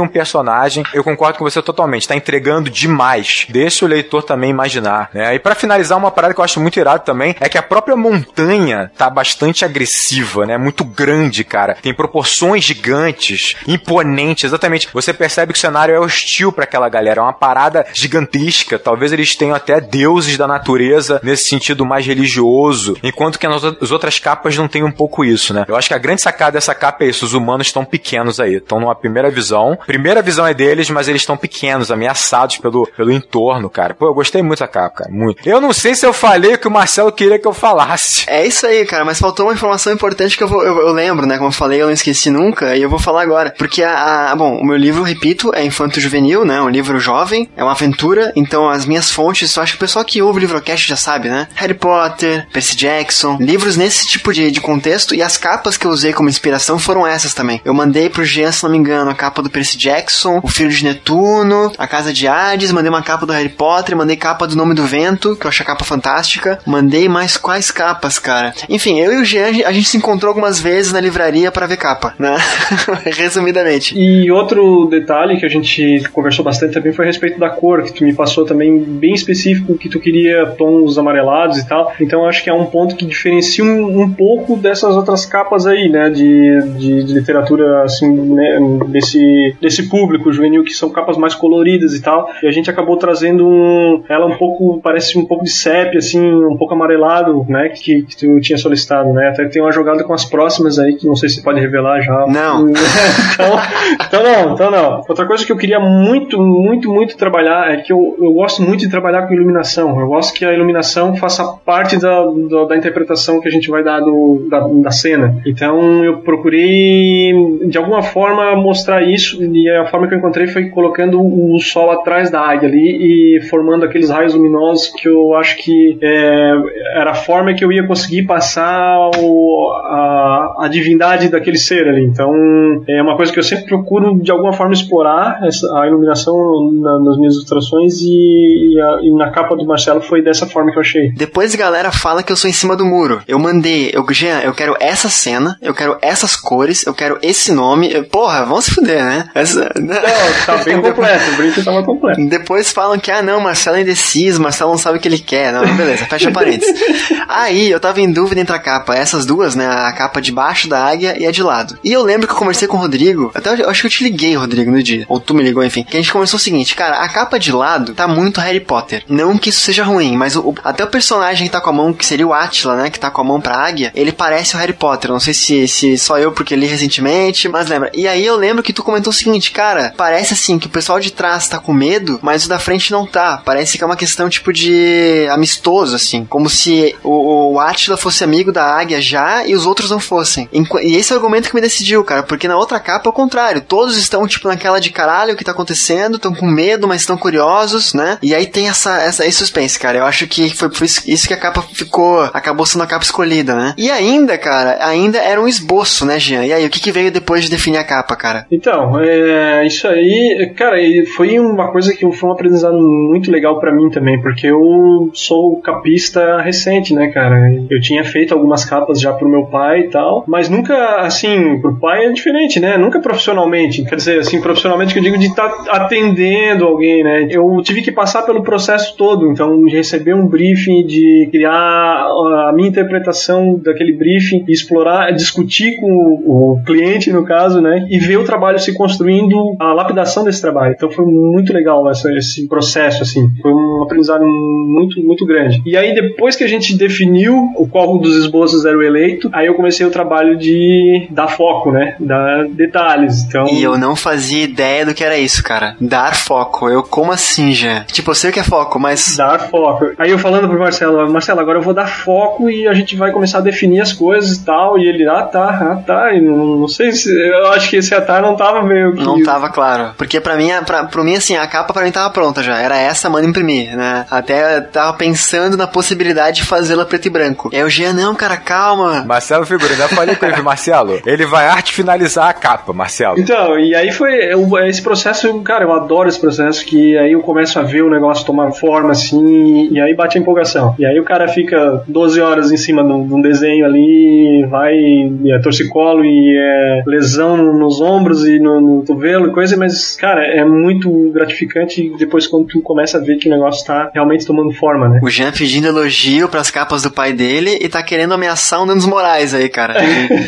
personagem. Eu concordo com você totalmente, tá entregando demais. Deixa o leitor também imaginar, né? E pra finalizar, uma parada que eu acho muito irado também é que a própria montanha tá bastante agressiva, né? Muito grande, cara. Tem proporções gigantes, imponente, exatamente. Você percebe que o cenário é hostil pra aquela galera, é uma parada gigantesca. Talvez eles tenham até deuses da natureza nesse sentido mais religioso, enquanto que as outras capas não tem um pouco isso, né? Eu acho que a grande sacada dessa capa é isso, os humanos estão pequenos aí, estão numa primeira visão. Primeira visão é deles, mas eles estão pequenos, ameaçados pelo, pelo entorno, cara. Pô, eu gostei muito da capa, cara, muito. Eu não sei se eu falei o que o Marcelo queria que eu falasse. É isso aí, cara, mas faltou uma informação importante que eu, vou, eu, eu lembro, né? Como eu falei, eu não esqueci nunca, e eu vou falar agora. Porque, a, a bom, o meu livro, repito, é infanto-juvenil, né? Um livro jovem, é uma aventura, então as minhas fontes, eu acho que o pessoal que ouve o Livrocast já sabe, né? Harry Potter, Percy Jackson, livros nesse tipo de, de contexto, e as capas que eu usei como inspiração foram essas também. Eu mandei pro Jean, se não me engano, a capa do Percy Jackson, o Filho de Netuno, a Casa de Hades, mandei uma capa do Harry Potter, mandei capa do Nome do Vento, que eu acho a capa fantástica, mandei mais quais capas, cara? Enfim, eu e o Jean, a gente se encontrou algumas vezes na livraria pra ver capa, né? Resumidamente. E outro detalhe que a gente conversou bastante também foi a respeito da cor, que tu me passou também bem específico, que tu queria tons amarelados e tal. Então acho que é um ponto que diferencia um, um pouco dessas outras capas aí, né, de, de, de literatura, assim, né, desse, desse público juvenil, que são capas mais coloridas e tal. E a gente acabou trazendo um, ela um pouco, parece um pouco de sépia, assim, um pouco amarelado, né, que, que tu tinha solicitado, né. Até tem uma jogada com as próximas aí, que não sei se pode revelar já. Não. então, então não, então não. Outra coisa que eu queria muito, muito, muito trabalhar é que eu, eu gosto muito de trabalhar com iluminação. Eu gosto que a iluminação faça parte da, da, da interpretação que a gente vai dar do, da, da cena. Então eu procurei de alguma forma mostrar isso, e a forma que eu encontrei foi colocando o sol atrás da águia ali e formando aqueles raios luminosos que eu acho que é, era a forma que eu ia conseguir passar o, a, a divindade daquele ser ali. Então é uma coisa que eu sempre procuro de alguma forma explorar essa, a iluminação na, nas minhas ilustrações, e, e, a, e na capa do Marcelo foi dessa forma que eu achei. Depois a galera fala que eu sou em cima do muro. Eu mandei, eu, Jean, eu quero essa cena, eu quero essas cores, eu quero esse nome. Eu, porra, vamos se fuder, né? Essa, não, tá bem completo, o brinco tava completo. Depois falam que, ah não, Marcelo é indeciso, Marcelo não sabe o que ele quer. Não, beleza, fecha parênteses. Aí eu tava em dúvida entre a capa, essas duas, né? A capa de baixo da águia e a de lado. E eu lembro que eu conversei com o Rodrigo, até eu acho que eu te liguei, Rodrigo, no dia. Ou tu me ligou, enfim. Que a gente conversou o seguinte, cara, a capa de lado tá muito Harry Potter. Não que isso seja ruim, mas o, até o personagem que tá com a mão, que seria o Átila, né? Que tá com a mão pra águia, ele parece o Harry Potter. Não sei se, se só eu porque li recentemente, mas lembra. E aí eu lembro que tu comentou o seguinte, cara, parece assim que o pessoal de trás tá com medo, mas o da frente não tá. Parece que é uma questão tipo de amistoso, assim. Como se o, o Átila fosse amigo da águia já e os outros não fossem. E esse é o argumento que me decidiu, cara, porque na outra capa é o contrário. Todos estão tipo naquela de caralho, o que tá acontecendo, estão com medo, mas estão curiosos, né? E aí tem essa, essa esse suspense, cara. Eu acho que foi por isso que a capa ficou, acabou sendo a capa escolhida, né? E ainda, cara, ainda era um esboço, né, Jean? E aí, o que que veio depois de definir a capa, cara? Então, é, isso aí, cara, foi uma coisa que foi um aprendizado muito legal pra mim também, porque eu sou capista recente, né, cara? Eu tinha feito algumas capas já pro meu pai e tal, mas nunca, assim, pro pai é diferente, né? Nunca profissionalmente, quer dizer, assim, profissionalmente que eu digo de estar tá atendendo alguém, né? Eu tive que passar pelo processo todo, então, de receber um briefing, de criar a minha interpretação daquele briefing, explorar, discutir com o cliente, no caso, né? E ver o trabalho se construindo, a lapidação desse trabalho. Então foi muito legal essa, esse processo, assim. Foi um aprendizado muito, muito grande. E aí, depois que a gente definiu o qual dos esboços era o eleito, aí eu comecei o trabalho de dar foco, né? Dar detalhes. Então... E eu não fazia ideia do que era isso, cara. Dar foco. Eu, como assim, já? Tipo, eu sei o que é foco, mas... Dar foco. Aí eu falando pro Marcelo, Marcelo, agora eu vou dar foco e a gente vai começar a definir as coisas e tal. E ele, ah, tá, ah, tá. E não, não sei se... Eu acho que esse atar não tava meio que... Não tava claro. Porque pra mim, pra, pra mim, assim, a capa pra mim tava pronta já. Era essa, manda imprimir, né? Até eu tava pensando na possibilidade de fazê-la preto e branco. E aí o Jean, não, cara, calma. Marcelo Figura, ainda falei com ele, Marcelo, ele vai arte finalizar a capa, Marcelo. Então, e aí foi eu, esse processo, cara, eu adoro esse processo, que aí eu começo a ver o negócio tomar forma, assim, e aí bate a empolgação. E aí o cara fica doze horas em cima de um desenho ali, vai, e é torcicolo, e é lesão nos ombros e no, no cotovelo, coisa, mas, cara, é muito gratificante depois quando tu começa a ver que o negócio tá realmente tomando forma, né? O Jean pedindo elogio pras capas do pai dele e tá querendo ameaçar um danos morais aí, cara.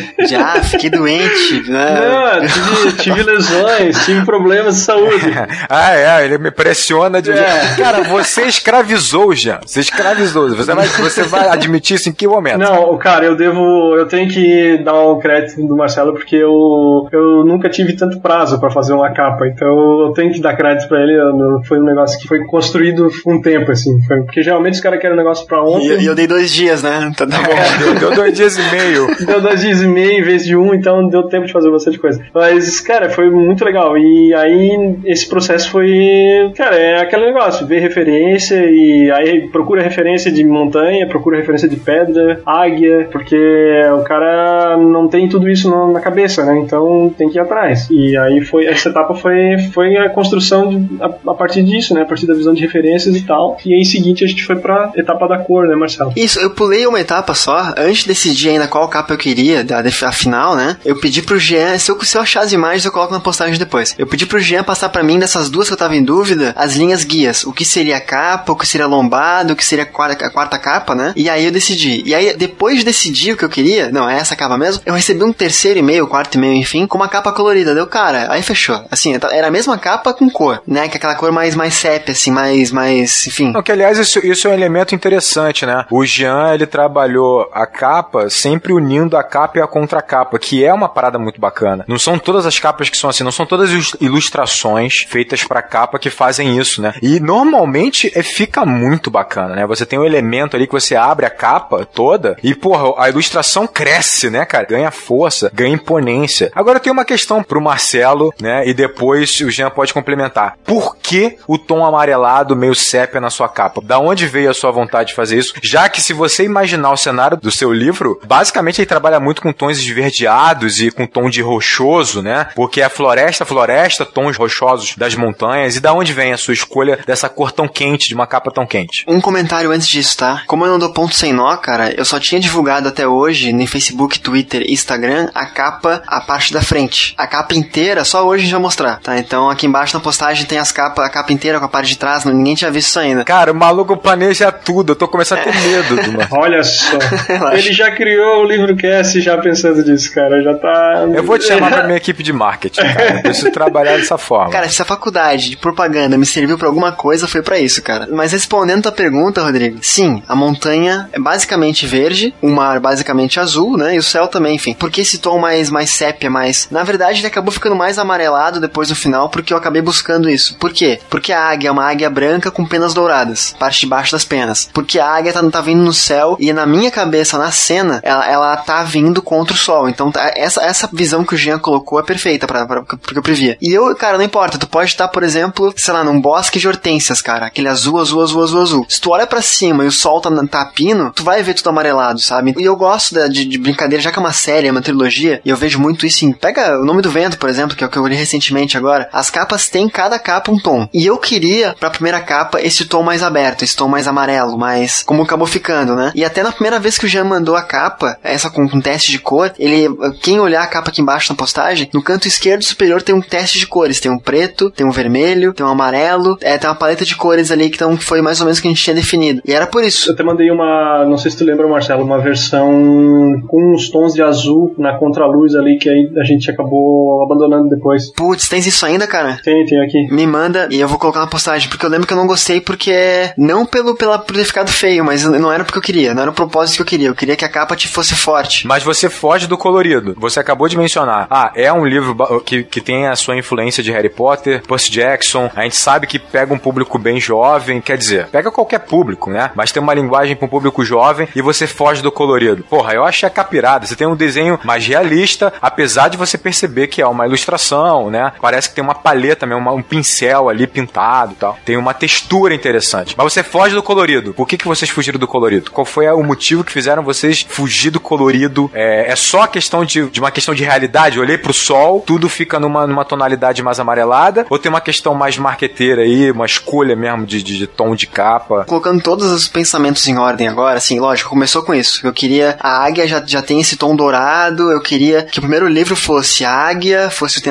Já, fiquei doente, né? Não, tive, tive lesões, tive problemas de saúde. Ah, é, ele me pressiona de... É. Cara, você escravizou, Jean. Você escravizou. Você vai, você vai admitir isso em que momento? Não, cara, eu devo... Eu tenho que dar um crédito do Marcelo porque eu, eu nunca tive tanto prazo pra fazer uma capa, então eu tenho que dar crédito pra ele. Eu, foi um negócio que foi construído um tempo, assim. Foi, porque geralmente os caras querem um negócio pra ontem. E eu, eu dei dois dias, né? Então tá bom. É, deu, deu dois dias e meio. Deu dois dias e meio em vez de um, então deu tempo de fazer bastante coisa. Mas, cara, foi muito legal. E aí, esse processo foi... Cara, é aquele negócio, ver referência e aí procura referência de montanha, procura referência de pedra, águia, porque o cara não tem tudo isso no, na cabeça, né? Então tem que ir atrás. E aí foi, essa etapa foi, foi a construção de, a, a partir disso, né? A partir da visão de referências e tal. E aí em seguinte a gente foi pra etapa da cor, né, Marcelo? Isso, eu pulei uma etapa só, antes de decidir ainda qual capa eu queria, da, a final, né? Eu pedi pro Jean, se eu, se eu achar as imagens eu coloco na postagem depois. Eu pedi pro Jean passar pra mim, dessas duas que eu tava em dúvida, as linhas guias. O que seria a capa, o que seria a lombada, o que seria a quarta, a quarta capa, né? E aí eu decidi. E aí, depois de decidir o que eu queria, não, é essa capa mesmo, eu recebi um terceiro e-mail, quarto e-mail, enfim, com uma capa colorida. Deu, cara, aí fechou. Assim, era a mesma capa com cor, né? Que aquela cor mais, mais sépia, assim, mais, mais, enfim. Não, que aliás, isso, isso é um elemento interessante, né? O Jean, ele trabalhou a capa sempre unindo a capa e a contracapa, que é uma parada muito bacana. Não são todas as capas que são assim, não são todas as ilustrações feitas pra capa que fazem isso, né? E normalmente é, fica muito bacana, né? Você tem um elemento ali que você abre a capa toda e, porra, a ilustração cresce, né, cara? Ganha força, ganha imponência. Agora tem uma questão pro Marcelo, né? E depois o Jean pode complementar. Por que o tom amarelado meio sépia na sua capa? Da onde veio a sua vontade de fazer isso? Já que se você imaginar o cenário do seu livro, basicamente ele trabalha muito com tons esverdeados e com tom de rochoso, né? Porque é floresta, floresta, tons rochosos das montanhas. E da onde vem a sua escolha dessa cor tão quente, de uma capa tão quente? Um comentário antes disso, tá? Como eu não dou ponto sem nó, cara, eu só tinha divulgado até hoje, no Facebook, Twitter e Instagram, a capa, a parte da frente. A capa inteira, só hoje a gente vai mostrar, tá? Então aqui embaixo na postagem tem as capas, a capa inteira com a parte de trás, ninguém tinha visto isso ainda. Cara, o maluco planeja tudo, eu tô começando a ter medo do Marcelo. Olha só, ele já criou o LivroCast já pensando nisso, cara, já tá... Eu vou te chamar pra minha equipe de marketing, cara, eu preciso trabalhar dessa forma. Cara, se a faculdade de propaganda me serviu pra alguma coisa, foi pra isso, cara. Mas respondendo a pergunta, Rodrigo, sim, a montanha é basicamente verde, o mar basicamente azul, né, e o céu também, enfim. Por que esse tom mais, mais sépia, mais... Na verdade, ele acabou ficando mais amarelado depois no final, porque eu acabei buscando isso. Por quê? Porque a águia é uma águia branca com penas douradas, parte de baixo das penas. Porque a águia tá, tá vindo no céu e na minha cabeça, na cena, ela, ela tá vindo contra o sol. Então, tá, essa, essa visão que o Jean colocou é perfeita pra, pra, pra, porque eu previa. E eu, cara, não importa, tu pode estar, por exemplo, sei lá, num bosque de hortênsias, cara, aquele azul, azul, azul, azul, azul. Se tu olha pra cima e o sol tá, tá pino, tu vai ver tudo amarelado, sabe? E eu gosto de, de, de brincadeira, já que é uma série, é uma trilogia, e eu vejo muito isso em... Pega O Nome do Vento, por exemplo, que é o que eu li recentemente agora. As capas têm cada capa um tom. E eu queria, pra primeira capa, esse tom mais aberto, esse tom mais amarelo, mais... Como acabou ficando, né? E até na primeira vez que o Jean mandou a capa, essa com um teste de cor, ele... Quem olhar a capa aqui embaixo na postagem, no canto esquerdo superior tem um teste de cores. Tem um preto, tem um vermelho, tem um amarelo, é, tem uma paleta de cores ali que, tão, que foi mais ou menos o que a gente tinha definido. E era por isso. Eu até mandei uma... Não sei se tu lembra, Marcelo, uma versão com uns tons de azul na contraluz ali, que aí a gente acabou abandonando depois. Putz, tens isso ainda, cara? Tem, tem aqui. Me manda e eu vou colocar na postagem, porque eu lembro que eu não gostei porque... Não pelo, pela, por ter ficado feio, mas não era porque eu queria, não era o propósito que eu queria. Eu queria que a capa te fosse forte. Mas você foge do colorido. Você acabou de mencionar. Ah, é um livro que, que tem a sua influência de Harry Potter, Percy Jackson. A gente sabe que pega um público bem jovem, quer dizer, pega qualquer público, né? Mas tem uma linguagem para um público jovem e você foge do colorido. Porra, eu achei a capirada. Você tem um desenho mais realista, apesar de você perceber que é uma ilustração, né? Parece que tem uma paleta mesmo, uma, um pincel ali pintado e tal. Tem uma textura interessante. Mas você foge do colorido. Por que, que vocês fugiram do colorido? Qual foi o motivo que fizeram vocês fugir do colorido? É, é só a questão de, de uma questão de realidade? Eu olhei pro sol, tudo fica numa, numa tonalidade mais amarelada? Ou tem uma questão mais marqueteira aí, uma escolha mesmo de, de, de tom de capa? Colocando todos os pensamentos em ordem agora, assim, lógico, começou com isso. Eu queria... A águia já, já tem esse tom dourado, eu queria que o primeiro livro fosse a águia, fosse o Tempo dos Ventos,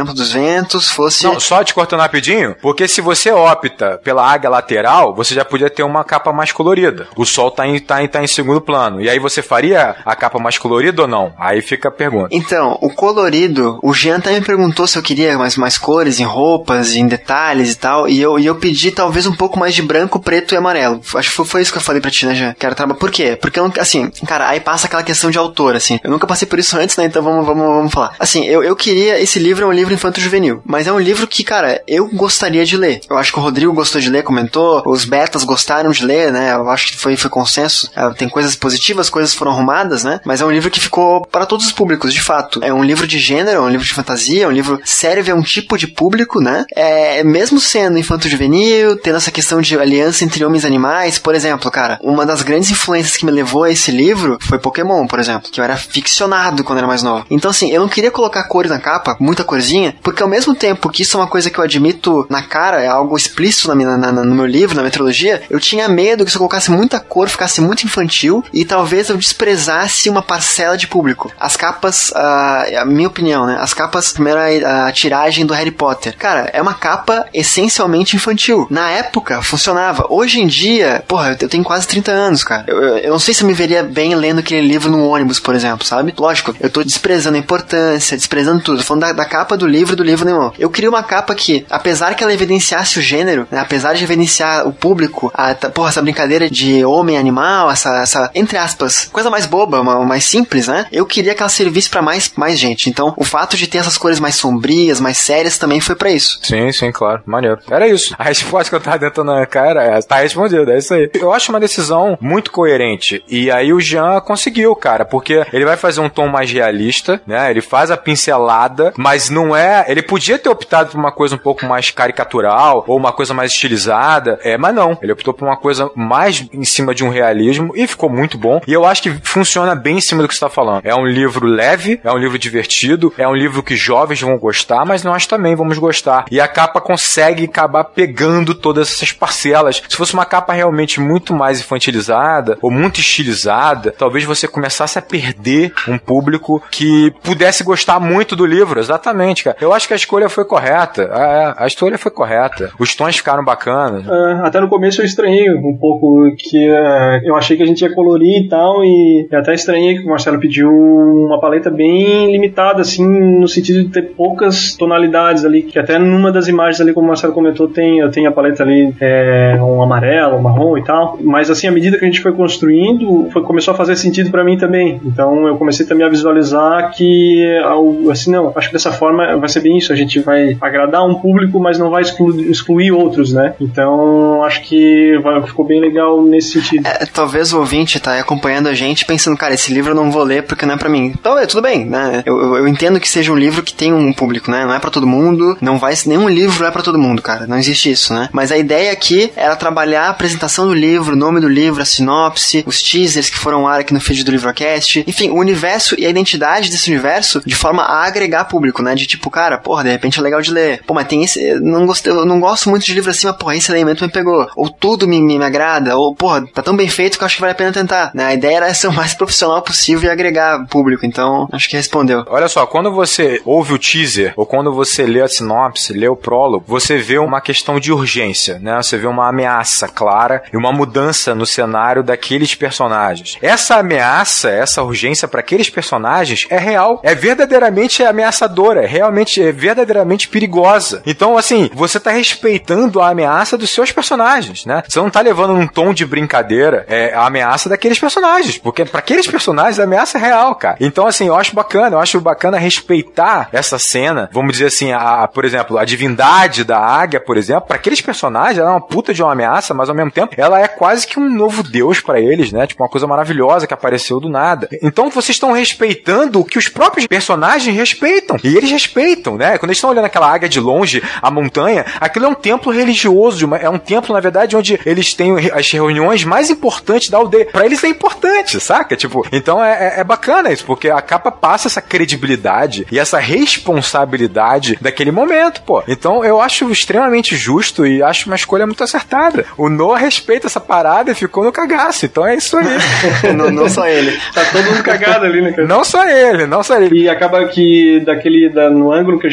momentos fosse... Não, só te cortando rapidinho, porque se você opta pela águia lateral, você já podia ter uma capa mais colorida. O sol tá em, tá em, tá em segundo plano. E aí você faria a capa mais colorida ou não? Aí fica a pergunta. Então, o colorido, o Jean até me perguntou se eu queria mais, mais cores em roupas, em detalhes e tal, e eu, e eu pedi talvez um pouco mais de branco, preto e amarelo. Acho que foi, foi isso que eu falei pra ti, né, Jean? Quero trabalhar. Por quê? Porque, eu, assim, cara, aí passa aquela questão de autor, assim. Eu nunca passei por isso antes, né, então vamos, vamos, vamos falar. Assim, eu, eu queria, esse livro é um livro infanto-juvenil, mas é um livro que, cara, eu gostaria de ler. Eu acho que o Rodrigo gostou de ler, comentou, os betas gostaram de ler, né, eu acho que foi, foi consenso. Tem coisas positivas, coisas foram arrumadas, né, mas é um livro que ficou para todos os públicos, de fato. É um livro de gênero, é um livro de fantasia, é um livro que serve a um tipo de público, né, é, mesmo sendo infanto-juvenil, tendo essa questão de aliança entre homens e animais, por exemplo, cara, uma das grandes influências que me levou a esse livro foi Pokémon, por exemplo, que eu era ficcionado quando era mais novo. Então, assim, eu não queria colocar cores na capa, muita corzinha, porque ao mesmo tempo que isso é uma coisa que eu admito na cara, é algo explícito na, na, na, no meu livro, na minha trilogia, eu tinha medo que se eu colocasse muita cor, ficasse muito infantil e talvez eu desprezasse uma parcela de público. As capas, uh, a minha opinião, né? As capas, primeira a tiragem do Harry Potter. Cara, é uma capa essencialmente infantil. Na época, funcionava. Hoje em dia, porra, eu tenho quase trinta anos, cara. Eu, eu, eu não sei se eu me veria bem lendo aquele livro no ônibus, por exemplo, sabe? Lógico, eu tô desprezando a importância, desprezando tudo. Tô falando da, da capa do livro, do livro nenhum. Eu queria uma capa que, apesar que ela evidenciasse o gênero, né? Apesar de evidenciar o público, a, porra, essa brincadeira de homem-animal, essa, essa, entre aspas, coisa mais boba, uma, mais simples, né? Eu queria que ela servisse pra mais, mais gente. Então, o fato de ter essas cores mais sombrias, mais sérias, também foi pra isso. Sim, sim, claro. Maneiro. Era isso. A resposta que eu tava tentando na cara é, tá respondida, é isso aí. Eu acho uma decisão muito coerente. E aí o Jean conseguiu, cara, porque ele vai fazer um tom mais realista, né? Ele faz a pincelada, mas não é... Ele podia ter optado por uma coisa um pouco mais caricatural, ou uma coisa mais estilizada, é, mas não. Ele optou por uma coisa mais em cima de um realismo e ficou muito bom. E eu acho que funciona bem em cima do que você tá falando. É um livro leve, é um livro divertido, é um livro que jovens vão gostar, mas nós também vamos gostar. E a capa consegue acabar pegando todas essas parcelas. Se fosse uma capa realmente muito mais infantilizada, ou muito estilizada, talvez você começasse a perder um público que pudesse gostar muito do livro. Exatamente, cara. Eu acho que a escolha foi correta. A, a escolha foi correta. Os tons ficaram bacanas. Uh, até no começo eu estranhei um pouco que uh, eu achei que a gente ia colorir e tal, e eu até estranhei que o Marcelo pediu uma paleta bem limitada, assim, no sentido de ter poucas tonalidades ali, que até numa das imagens ali, como o Marcelo comentou, tem, eu tenho a paleta ali, é, um amarelo, um marrom e tal, mas assim, à medida que a gente foi construindo, foi, começou a fazer sentido pra mim também. Então eu comecei também a visualizar que, assim, não, acho que dessa forma vai ser bem isso, a gente vai agradar um público, mas não vai excluir, excluir outros, né? Então acho que vai, ficou bem legal nesse sentido. É, talvez o ouvinte tá aí acompanhando a gente pensando, cara, esse livro eu não vou ler porque não é pra mim. Então, é, tudo bem, né? Eu, eu, eu entendo que seja um livro que tem um público, né? Não é pra todo mundo, não vai, nenhum livro é pra todo mundo, cara. Não existe isso, né? Mas a ideia aqui era trabalhar a apresentação do livro, o nome do livro, a sinopse, os teasers que foram ao ar aqui no feed do Livrocast, enfim, o universo e a identidade desse universo de forma a agregar público, né? De tipo, cara, porra, de repente é legal de ler. Pô, mas tem esse, não gostei, eu não gosto muito de livro assim, mas porra, esse elemento me pegou. Ou tudo me, me, me agrada, ou porra, tá tão bem feito que eu acho que vale a pena tentar, né? A ideia era ser o mais profissional possível e agregar público, então acho que respondeu. Olha só, quando você ouve o teaser, ou quando você lê a sinopse, lê o prólogo, você vê uma questão de urgência, né? Você vê uma ameaça clara e uma mudança no cenário daqueles personagens. Essa ameaça, essa urgência para aqueles personagens é real, é verdadeiramente ameaçadora, é realmente, é verdadeiramente perigosa. Então, assim, você tá respeitando a ameaça dos seus personagens, né? Você não tá levando num tom de brincadeira é, a ameaça daqueles personagens, porque para aqueles personagens a ameaça é real, cara. Então, assim, eu acho bacana, eu acho bacana respeitar essa cena, vamos dizer assim, a, a, por exemplo, a divindade da águia, por exemplo, para aqueles personagens ela é uma puta de uma ameaça, mas ao mesmo tempo ela é quase que um novo deus para eles, né? Tipo, uma coisa maravilhosa que apareceu do nada. Então, vocês estão respeitando o que os próprios personagens respeitam, e eles respeitam, né? Quando eles estão olhando aquela águia de longe, a montanha, aquilo é um templo religioso, de uma, é um templo, na verdade, onde eles têm as reuniões mais importantes da aldeia. Pra eles é importante, saca? Tipo, então é, é, é bacana isso, porque a capa passa essa credibilidade e essa responsabilidade daquele momento, pô. Então eu acho extremamente justo e acho uma escolha muito acertada. O Noah respeita essa parada e ficou no cagaço, então é isso aí. não, não só ele. Tá todo mundo cagado ali, né, cara? Não só ele, não só ele. E acaba que daquele, da, no ângulo que a gente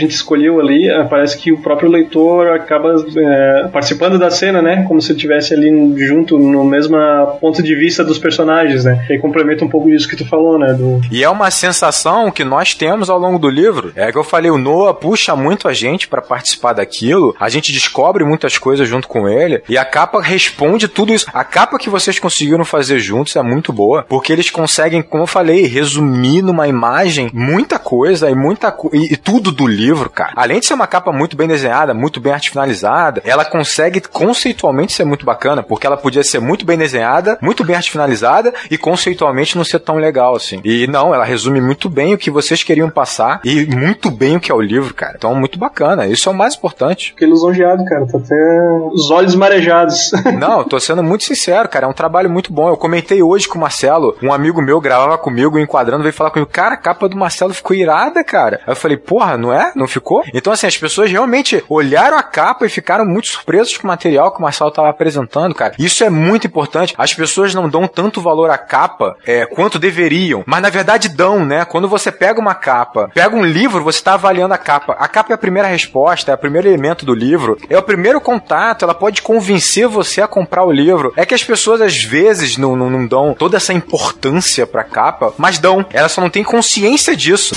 gente escolheu ali, parece que o próprio leitor acaba é, participando da cena, né? Como se ele estivesse ali junto, no mesmo ponto de vista dos personagens, né? E aí complementa um pouco isso que tu falou, né? Do... E é uma sensação que nós temos ao longo do livro. É que eu falei, o Noah puxa muito a gente pra participar daquilo, a gente descobre muitas coisas junto com ele, e a capa responde tudo isso. A capa que vocês conseguiram fazer juntos é muito boa, porque eles conseguem, como eu falei, resumir numa imagem muita coisa e muita co- e, e tudo do livro, cara. Além de ser uma capa muito bem desenhada, muito bem arte finalizada, ela consegue conceitualmente ser muito bacana, porque ela podia ser muito bem desenhada, muito bem arte finalizada e conceitualmente não ser tão legal assim. E não, ela resume muito bem o que vocês queriam passar e muito bem o que é o livro, cara. Então, muito bacana. Isso é o mais importante. Fiquei lisonjeado, cara. Tô até os olhos marejados. Não, eu tô sendo muito sincero, cara. É um trabalho muito bom. Eu comentei hoje com o Marcelo, um amigo meu gravava comigo, enquadrando, veio falar comigo, cara, a capa do Marcelo ficou irada, cara. Aí eu falei, porra, não é? Não ficou? Então, assim, as pessoas realmente olharam a capa e ficaram muito surpresas com o material que o Marcelo tava apresentando, cara. Isso é muito importante. As pessoas não dão tanto valor à capa é, quanto deveriam, mas na verdade dão, né? Quando você pega uma capa, pega um livro, você tá avaliando a capa. A capa é a primeira resposta, é o primeiro elemento do livro, é o primeiro contato, ela pode convencer você a comprar o livro. É que as pessoas às vezes não, não, não dão toda essa importância pra capa, mas dão. Elas só não têm consciência disso.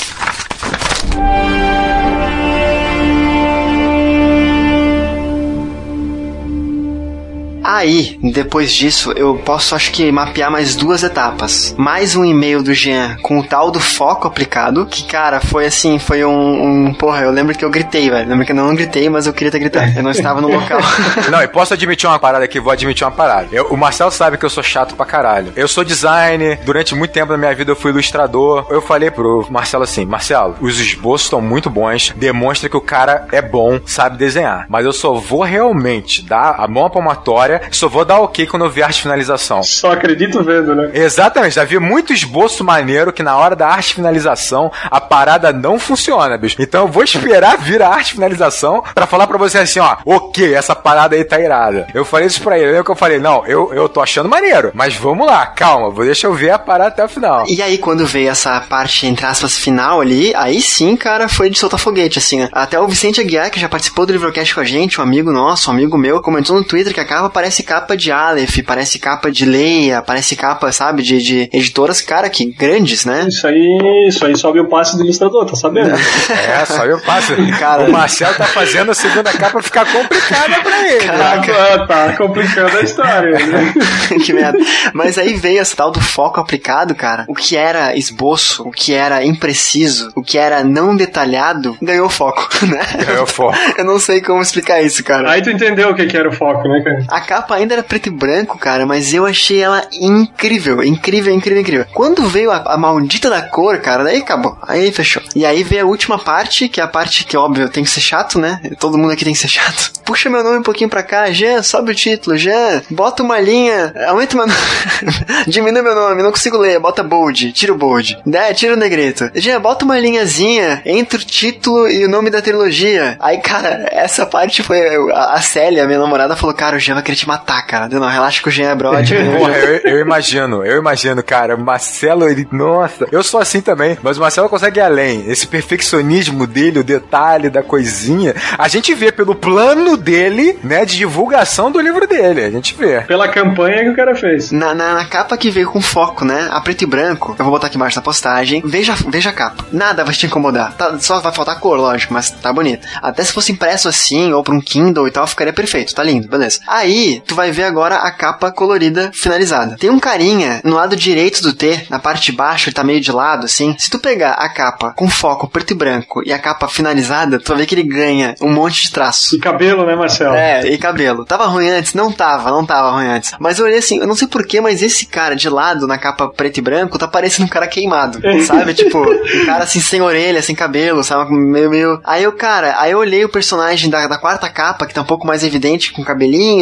Aí, depois disso, eu posso, acho que, mapear mais duas etapas. Mais um e-mail do Jean com o tal do foco aplicado, que, cara, foi assim, foi um... um porra, eu lembro que eu gritei, velho. Lembro que eu não gritei, mas eu queria ter gritado. Eu não estava no local. Não, e posso admitir uma parada aqui, vou admitir uma parada. Eu, o Marcelo sabe que eu sou chato pra caralho. Eu sou designer, durante muito tempo da minha vida eu fui ilustrador. Eu falei pro Marcelo assim, Marcelo, os esboços estão muito bons, demonstra que o cara é bom, sabe desenhar. Mas eu só vou realmente dar a mão à palmatória, só vou dar ok quando eu ver a arte finalização. Só acredito vendo, né? Exatamente, já vi muito esboço maneiro que na hora da arte finalização a parada não funciona, bicho. Então eu vou esperar vir a arte finalização pra falar pra você assim, ó, ok, essa parada aí tá irada. Eu falei isso pra ele, lembra que eu falei, não, eu, eu tô achando maneiro, mas vamos lá, calma, vou deixar eu ver a parada até o final. E aí quando veio essa parte, entre aspas, final ali, aí sim, cara, foi de soltar foguete, assim, né? Até o Vicente Aguiar, que já participou do Livrocast com a gente, um amigo nosso, um amigo meu, comentou no Twitter que a capa parece capa de Aleph, parece capa de Leia, parece capa, sabe, de, de editoras, cara, que grandes, né? Isso aí, isso aí sobe o passe do ilustrador, tá sabendo? É, sobe o passe. Cara, o Marcelo tá fazendo a segunda capa ficar complicada pra ele. Caraca. Ah, tá complicando a história, né? Que merda. Mas aí veio esse tal do foco aplicado, cara. O que era esboço, o que era impreciso, o que era não detalhado, ganhou foco, né? Ganhou foco. Eu não sei como explicar isso, cara. Aí tu entendeu o que, que era o foco, né, cara? A capa ainda era preto e branco, cara, mas eu achei ela incrível, incrível, incrível, incrível. Quando veio a, a maldita da cor, cara, daí acabou. Aí fechou. E aí veio a última parte, que é a parte que, óbvio, tem que ser chato, né? Todo mundo aqui tem que ser chato. Puxa meu nome um pouquinho pra cá, Jean, sobe o título, Jean, bota uma linha, aumenta meu nome, diminui meu nome, não consigo ler, bota bold, tira o bold, né, tira o negrito. Jean, bota uma linhazinha entre o título e o nome da trilogia. Aí, cara, essa parte foi, a, a Célia, minha namorada, falou, cara, o Jean vai querer te matar, cara. Não, relaxa que o Jean é brother. Porra, eu, eu imagino, eu imagino, cara, o Marcelo, ele, nossa, eu sou assim também, mas o Marcelo consegue ir além, esse perfeccionismo dele, o detalhe da coisinha, a gente vê pelo plano dele, né, de divulgação do livro dele, a gente vê. Pela campanha que o cara fez. Na, na, na capa que veio com foco, né, a preto e branco, eu vou botar aqui embaixo na postagem, veja, veja a capa, nada vai te incomodar, tá, só vai faltar cor, lógico, mas tá bonito. Até se fosse impresso assim, ou pra um Kindle e tal, ficaria perfeito, tá lindo, beleza. Aí, tu vai ver agora a capa colorida finalizada. Tem um carinha no lado direito do T, na parte de baixo, ele tá meio de lado, assim. Se tu pegar a capa com foco preto e branco e a capa finalizada, tu vai ver que ele ganha um monte de traço. E cabelo, né, Marcelo? É, e cabelo. Tava ruim antes? Não tava, não tava ruim antes. Mas eu olhei assim, eu não sei porquê, mas esse cara de lado, na capa preto e branco, tá parecendo um cara queimado, sabe? Tipo, um cara assim, sem orelha, sem cabelo, sabe? Meio, meio... Aí eu, cara, aí eu olhei o personagem da, da quarta capa, que tá um pouco mais evidente, com cabelinho e tal. Vem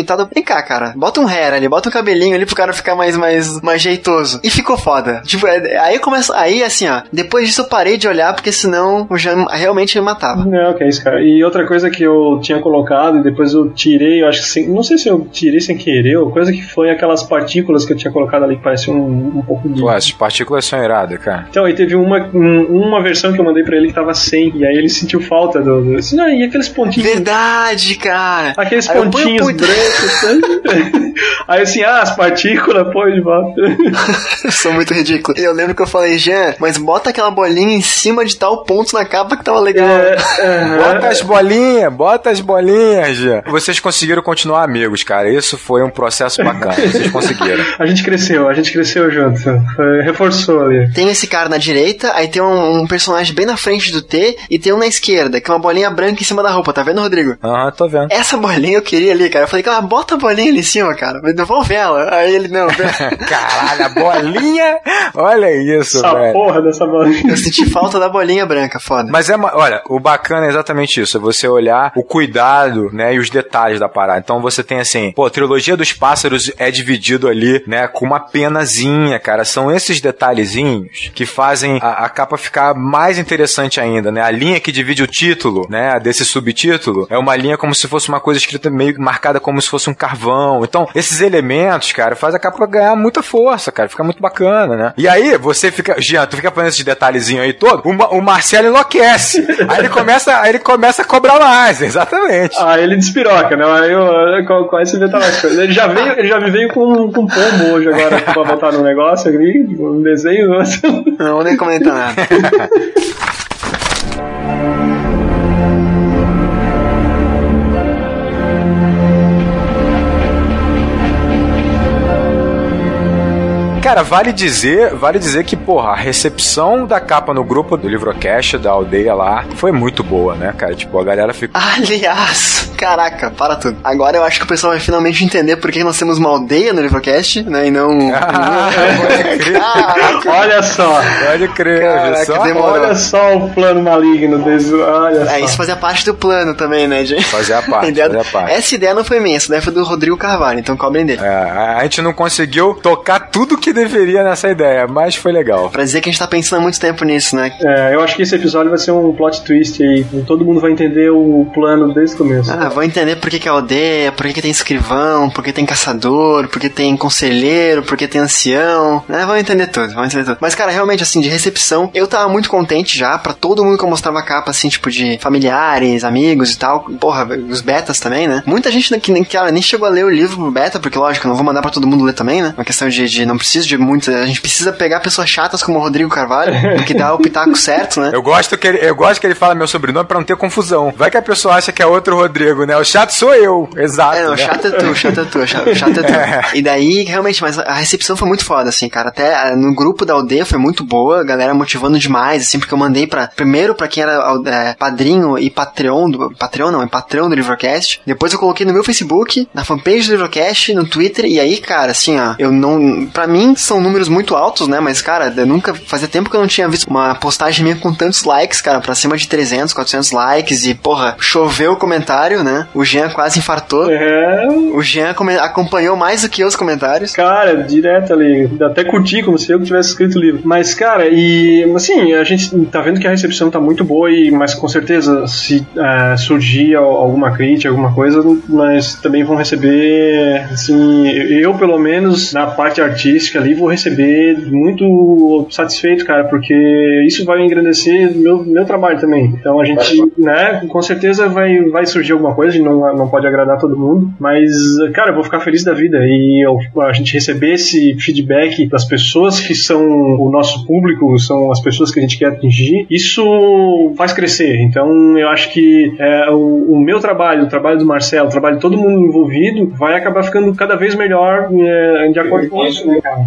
cá, cara, bota um hair ali, bota um cabelinho ali pro cara ficar mais, mais, mais jeitoso. E ficou foda. Tipo, é, aí começa, aí assim, ó, depois disso eu parei de olhar, porque senão eu já realmente me matava. Não, que é isso, cara. E outra coisa que eu tinha colocado e depois eu tirei, eu acho que sem, não sei se eu tirei sem querer, ou coisa que foi aquelas partículas que eu tinha colocado ali que pareciam um, um pouco de... Ué, as partículas são iradas, cara. Então, aí teve uma, um, uma versão que eu mandei pra ele que tava sem, e aí ele sentiu falta do... do assim, não, e aqueles pontinhos... Verdade, cara! Aqueles aí pontinhos brancos, aí assim, ah, as partículas, pô, de volta. Eu sou muito ridículo. Eu lembro que eu falei, Jean, mas bota aquela bolinha em cima de tal ponto na capa que tava legal. É, uh-huh. Bota as bolinhas, bota as bolinhas, Jean. Vocês conseguiram continuar amigos, cara. Isso foi um processo bacana. Vocês conseguiram. A gente cresceu, a gente cresceu junto. Foi, reforçou ali. Tem esse cara na direita, aí tem um, um personagem bem na frente do T e tem um na esquerda, que é uma bolinha branca em cima da roupa. Tá vendo, Rodrigo? Aham, uh-huh, tô vendo. Essa bolinha eu queria ali, cara. Eu falei, cara, bota a bolinha ali em cima, cara. Devolve ela. Aí ele, não. Caralho, a bolinha. Olha isso, essa velho. Porra dessa bolinha. Eu senti falta da bolinha branca, foda. Mas é, olha, o bacana é exatamente isso. É você olhar o cuidado, né, e os detalhes da parada. Então você tem assim, pô, a trilogia dos pássaros é dividido ali, né, com uma penazinha, cara. São esses detalhezinhos que fazem a, a capa ficar mais interessante ainda, né? A linha que divide o título, né, desse subtítulo, é uma linha como se fosse uma coisa escrita meio marcada como se fosse um carvão. Então, esses elementos, cara, faz a capa ganhar muita força, cara. Fica muito bacana, né? E aí, você fica... Jean, tu fica fazendo esses detalhezinhos aí todo, o, o Marcelo enlouquece. Aí ele começa, aí ele começa a cobrar mais, exatamente. Ah, ele despiroca, né? Aí eu, com, com esse detalhe, ele já veio, ele já me veio com, com pombo hoje agora pra botar no negócio ali, um desenho. Não vou nem comentar nada. Cara, vale dizer, vale dizer que, porra, a recepção da capa no grupo do Livrocast, da aldeia lá, foi muito boa, né, cara? Tipo, a galera ficou... Aliás, caraca, para tudo. Agora eu acho que o pessoal vai finalmente entender por que nós temos uma aldeia no Livrocast, né, e não... Ah, pode crer. Caraca. Olha só. Pode crer. Caraca, só, olha só o plano maligno desse... Olha é, só. isso fazia parte do plano também, né, gente? Fazia parte, ideia fazia do... parte. Essa ideia não foi minha, essa ideia foi do Rodrigo Carvalho, então cobrem dele. É, a gente não conseguiu tocar tudo que deveria nessa ideia, mas foi legal. Pra dizer que a gente tá pensando há muito tempo nisso, né? É, eu acho que esse episódio vai ser um plot twist aí. Todo mundo vai entender o plano desde o começo. Ah, vão entender por que, que é aldeia, por que, que tem escrivão, por que tem caçador, por que tem conselheiro, por que tem ancião, né? Vão entender tudo, vão entender tudo. Mas, cara, realmente, assim, de recepção, eu tava muito contente já, pra todo mundo que eu mostrava a capa, assim, tipo, de familiares, amigos e tal. Porra, os betas também, né? Muita gente que nem, cara, nem chegou a ler o livro beta, porque, lógico, eu não vou mandar pra todo mundo ler também, né? Uma questão de, de não preciso de muito... A gente precisa pegar pessoas chatas como o Rodrigo Carvalho, que dá o pitaco certo, né? Eu gosto que ele, eu gosto que ele fala meu sobrenome pra não ter confusão. Vai que a pessoa acha que é outro Rodrigo, né? O chato sou eu, exato. É, não, o né? chato é tu, o chato é tu, o chato, o chato é tu. É. E daí, realmente, mas a recepção foi muito foda, assim, cara. Até no grupo da aldeia foi muito boa, a galera motivando demais, assim, porque eu mandei pra, primeiro pra quem era é, padrinho e Patreon, do, Patreon não, é Patrão do Livrocast. Depois eu coloquei no meu Facebook, na fanpage do Livrocast, no Twitter, e aí, cara, assim, ó, eu não, pra mim são números muito altos, né, mas, cara, eu nunca, fazia tempo que eu não tinha visto uma postagem minha com tantos likes, cara, pra cima de trezentos, quatrocentos likes, e, porra, choveu o comentário, né, o Jean quase infartou. É. O Jean come- acompanhou mais do que eu os comentários. Cara, direto ali, até curti como se eu que tivesse escrito o livro. Mas, cara, e, assim, a gente tá vendo que a recepção tá muito boa, e, mas com certeza, se uh, surgir alguma crítica, alguma coisa, mas também vão receber, assim, eu, pelo menos, na parte artística ali, vou receber muito satisfeito, cara, porque isso vai engrandecer meu, meu trabalho também. Então a gente, né, com certeza vai, vai surgir alguma coisa, a gente não, não pode agradar todo mundo, mas, cara, eu vou ficar feliz da vida, e eu, a gente receber esse feedback das pessoas que são o nosso público, são as pessoas que a gente quer atingir, isso faz crescer. Então eu acho que é, o, o meu trabalho, o trabalho do Marcelo, o trabalho de todo mundo envolvido, vai acabar ficando cada vez melhor é, de acordo com isso, né, cara?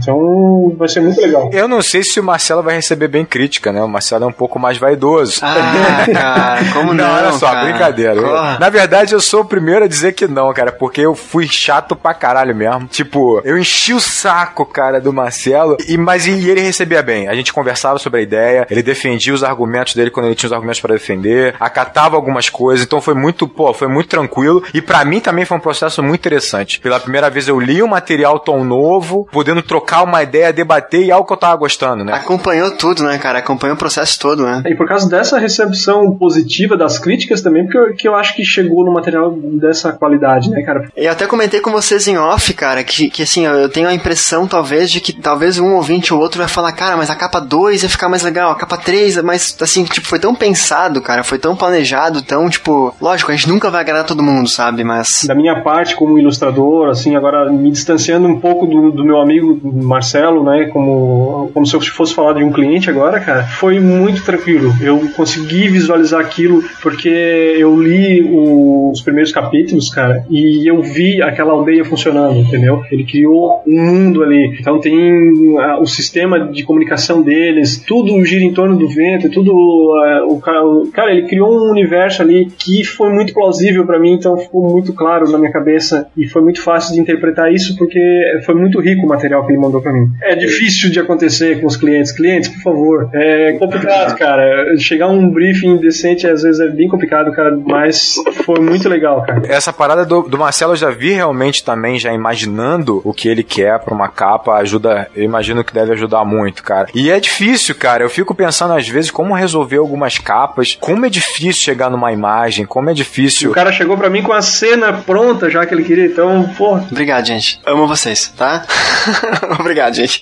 Então vai ser muito legal. Eu não sei se o Marcelo vai receber bem crítica, né? O Marcelo é um pouco mais vaidoso. Ah, cara, como não? Não, olha só, cara. brincadeira. Eu, na verdade, eu sou o primeiro a dizer que não, cara, porque eu fui chato pra caralho mesmo. Tipo, eu enchi o saco, cara, do Marcelo, e, mas e ele recebia bem. A gente conversava sobre a ideia, ele defendia os argumentos dele quando ele tinha os argumentos pra defender, acatava algumas coisas, então foi muito, pô, foi muito tranquilo, e pra mim também foi um processo muito interessante. Pela primeira vez eu li um material tão novo, podendo trocar uma ideia, debater, e algo que eu tava gostando, né? Acompanhou tudo, né, cara? Acompanhou o processo todo, né? E por causa dessa recepção positiva das críticas também, porque eu, que eu acho que chegou no material dessa qualidade, né, cara? Eu até comentei com vocês em off, cara, que, que assim, eu tenho a impressão, talvez, de que talvez um ouvinte ou outro vai falar, cara, mas a capa dois ia ficar mais legal, a capa três, mas, assim, tipo, foi tão pensado, cara, foi tão planejado, tão, tipo, lógico, a gente nunca vai agradar todo mundo, sabe, mas... Da minha parte, como ilustrador, assim, agora me distanciando um pouco do, do meu amigo Marcelo, né, como, como se eu fosse falar de um cliente agora, cara, foi muito tranquilo. Eu consegui visualizar aquilo porque eu li os primeiros capítulos, cara, e eu vi aquela aldeia funcionando, entendeu? Ele criou um mundo ali. Então tem uh, o sistema de comunicação deles, tudo gira em torno do vento, tudo... Uh, o, cara, o, cara, ele criou um universo ali que foi muito plausível pra mim, então ficou muito claro na minha cabeça e foi muito fácil de interpretar isso porque foi muito rico o material que ele mandou pra mim. É difícil de acontecer com os clientes. Clientes, por favor. É complicado, cara. Chegar um briefing decente às vezes é bem complicado, cara, mas foi muito legal, cara. Essa parada do, do Marcelo eu já vi realmente também, já imaginando o que ele quer pra uma capa, ajuda, eu imagino que deve ajudar muito, cara. E é difícil, cara, eu fico pensando às vezes como resolver algumas capas, como é difícil chegar numa imagem, como é difícil... O cara chegou pra mim com a cena pronta já que ele queria, então, pô... Obrigado, gente. Amo vocês, tá? Obrigado, gente.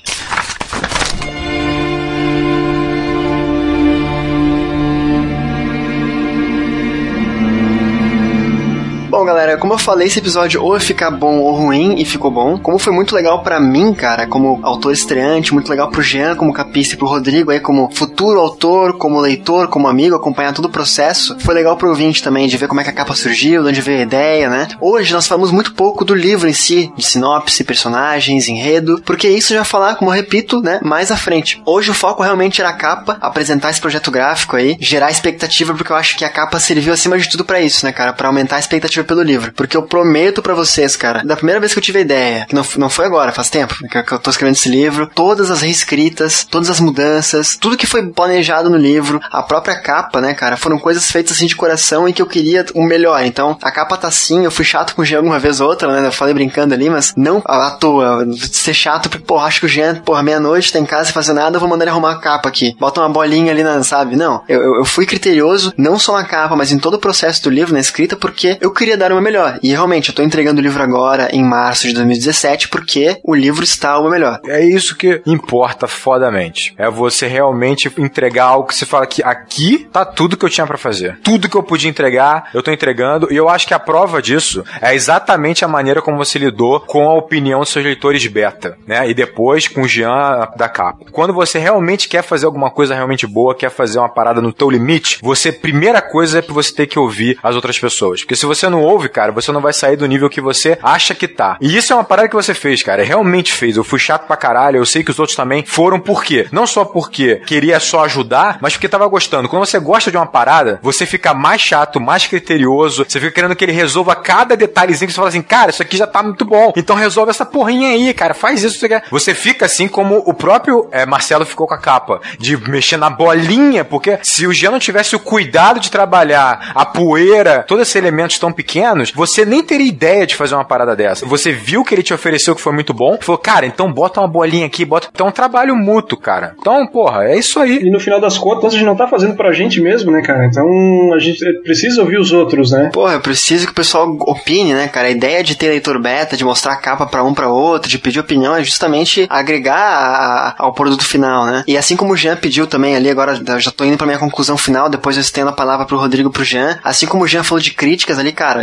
Bom, galera, como eu falei, esse episódio ou ia ficar bom ou ruim, e ficou bom. Como foi muito legal pra mim, cara, como autor estreante, muito legal pro Jean, como capista, e pro Rodrigo aí, como futuro autor, como leitor, como amigo, acompanhar todo o processo. Foi legal pro ouvinte também, de ver como é que a capa surgiu, de onde veio a ideia, né? Hoje nós falamos muito pouco do livro em si, de sinopse, personagens, enredo, porque isso já vai falar, como eu repito, né, mais à frente. Hoje o foco realmente era a capa, apresentar esse projeto gráfico aí, gerar expectativa, porque eu acho que a capa serviu acima de tudo pra isso, né, cara, pra aumentar a expectativa pelo livro, porque eu prometo pra vocês, cara, da primeira vez que eu tive a ideia, que não, não foi agora, faz tempo que, que eu tô escrevendo esse livro, todas as reescritas, todas as mudanças, tudo que foi planejado no livro, a própria capa, né, cara, foram coisas feitas assim de coração e que eu queria o melhor. Então, a capa tá assim, eu fui chato com o Jean uma vez ou outra, né, eu falei brincando ali, mas não à toa, ser chato, porque, porra, acho que o Jean, porra, meia-noite, tá em casa sem fazer nada, eu vou mandar ele arrumar a capa aqui, bota uma bolinha ali, na, sabe, não, eu, eu, eu fui criterioso, não só na capa, mas em todo o processo do livro, na escrita, porque eu queria dar o meu melhor. E realmente, eu tô entregando o livro agora em março de dois mil e dezessete porque o livro está o meu melhor. É isso que importa fodamente. É você realmente entregar algo que você fala que aqui tá tudo que eu tinha pra fazer. Tudo que eu podia entregar, eu tô entregando. E eu acho que a prova disso é exatamente a maneira como você lidou com a opinião dos seus leitores beta, né? E depois com o Jean da capa. Quando você realmente quer fazer alguma coisa realmente boa, quer fazer uma parada no teu limite, você, primeira coisa é pra você ter que ouvir as outras pessoas. Porque se você não ouve, cara, você não vai sair do nível que você acha que tá. E isso é uma parada que você fez, cara. Realmente fez. Eu fui chato pra caralho. Eu sei que os outros também foram. Por quê? Não só porque queria só ajudar, mas porque tava gostando. Quando você gosta de uma parada, você fica mais chato, mais criterioso. Você fica querendo que ele resolva cada detalhezinho que você fala assim, cara, isso aqui já tá muito bom. Então resolve essa porrinha aí, cara. Faz isso. Você, quer. Você fica assim como o próprio é, Marcelo ficou com a capa. De mexer na bolinha. Porque se o Jean não tivesse o cuidado de trabalhar a poeira, todos esses elementos tão pequenos, você nem teria ideia de fazer uma parada dessa. Você viu que ele te ofereceu que foi muito bom, falou, cara, então bota uma bolinha aqui, bota... Então é um trabalho mútuo, cara. Então, porra, é isso aí. E no final das contas, a gente não tá fazendo pra gente mesmo, né, cara? Então, a gente precisa ouvir os outros, né? Porra, eu preciso que o pessoal opine, né, cara? A ideia de ter leitor beta, de mostrar a capa pra um pra outro, de pedir opinião, é justamente agregar a, a, ao produto final, né? E assim como o Jean pediu também ali, agora eu já tô indo pra minha conclusão final, depois eu estendo a palavra pro Rodrigo e pro Jean. Assim como o Jean falou de críticas ali, cara, eu, eu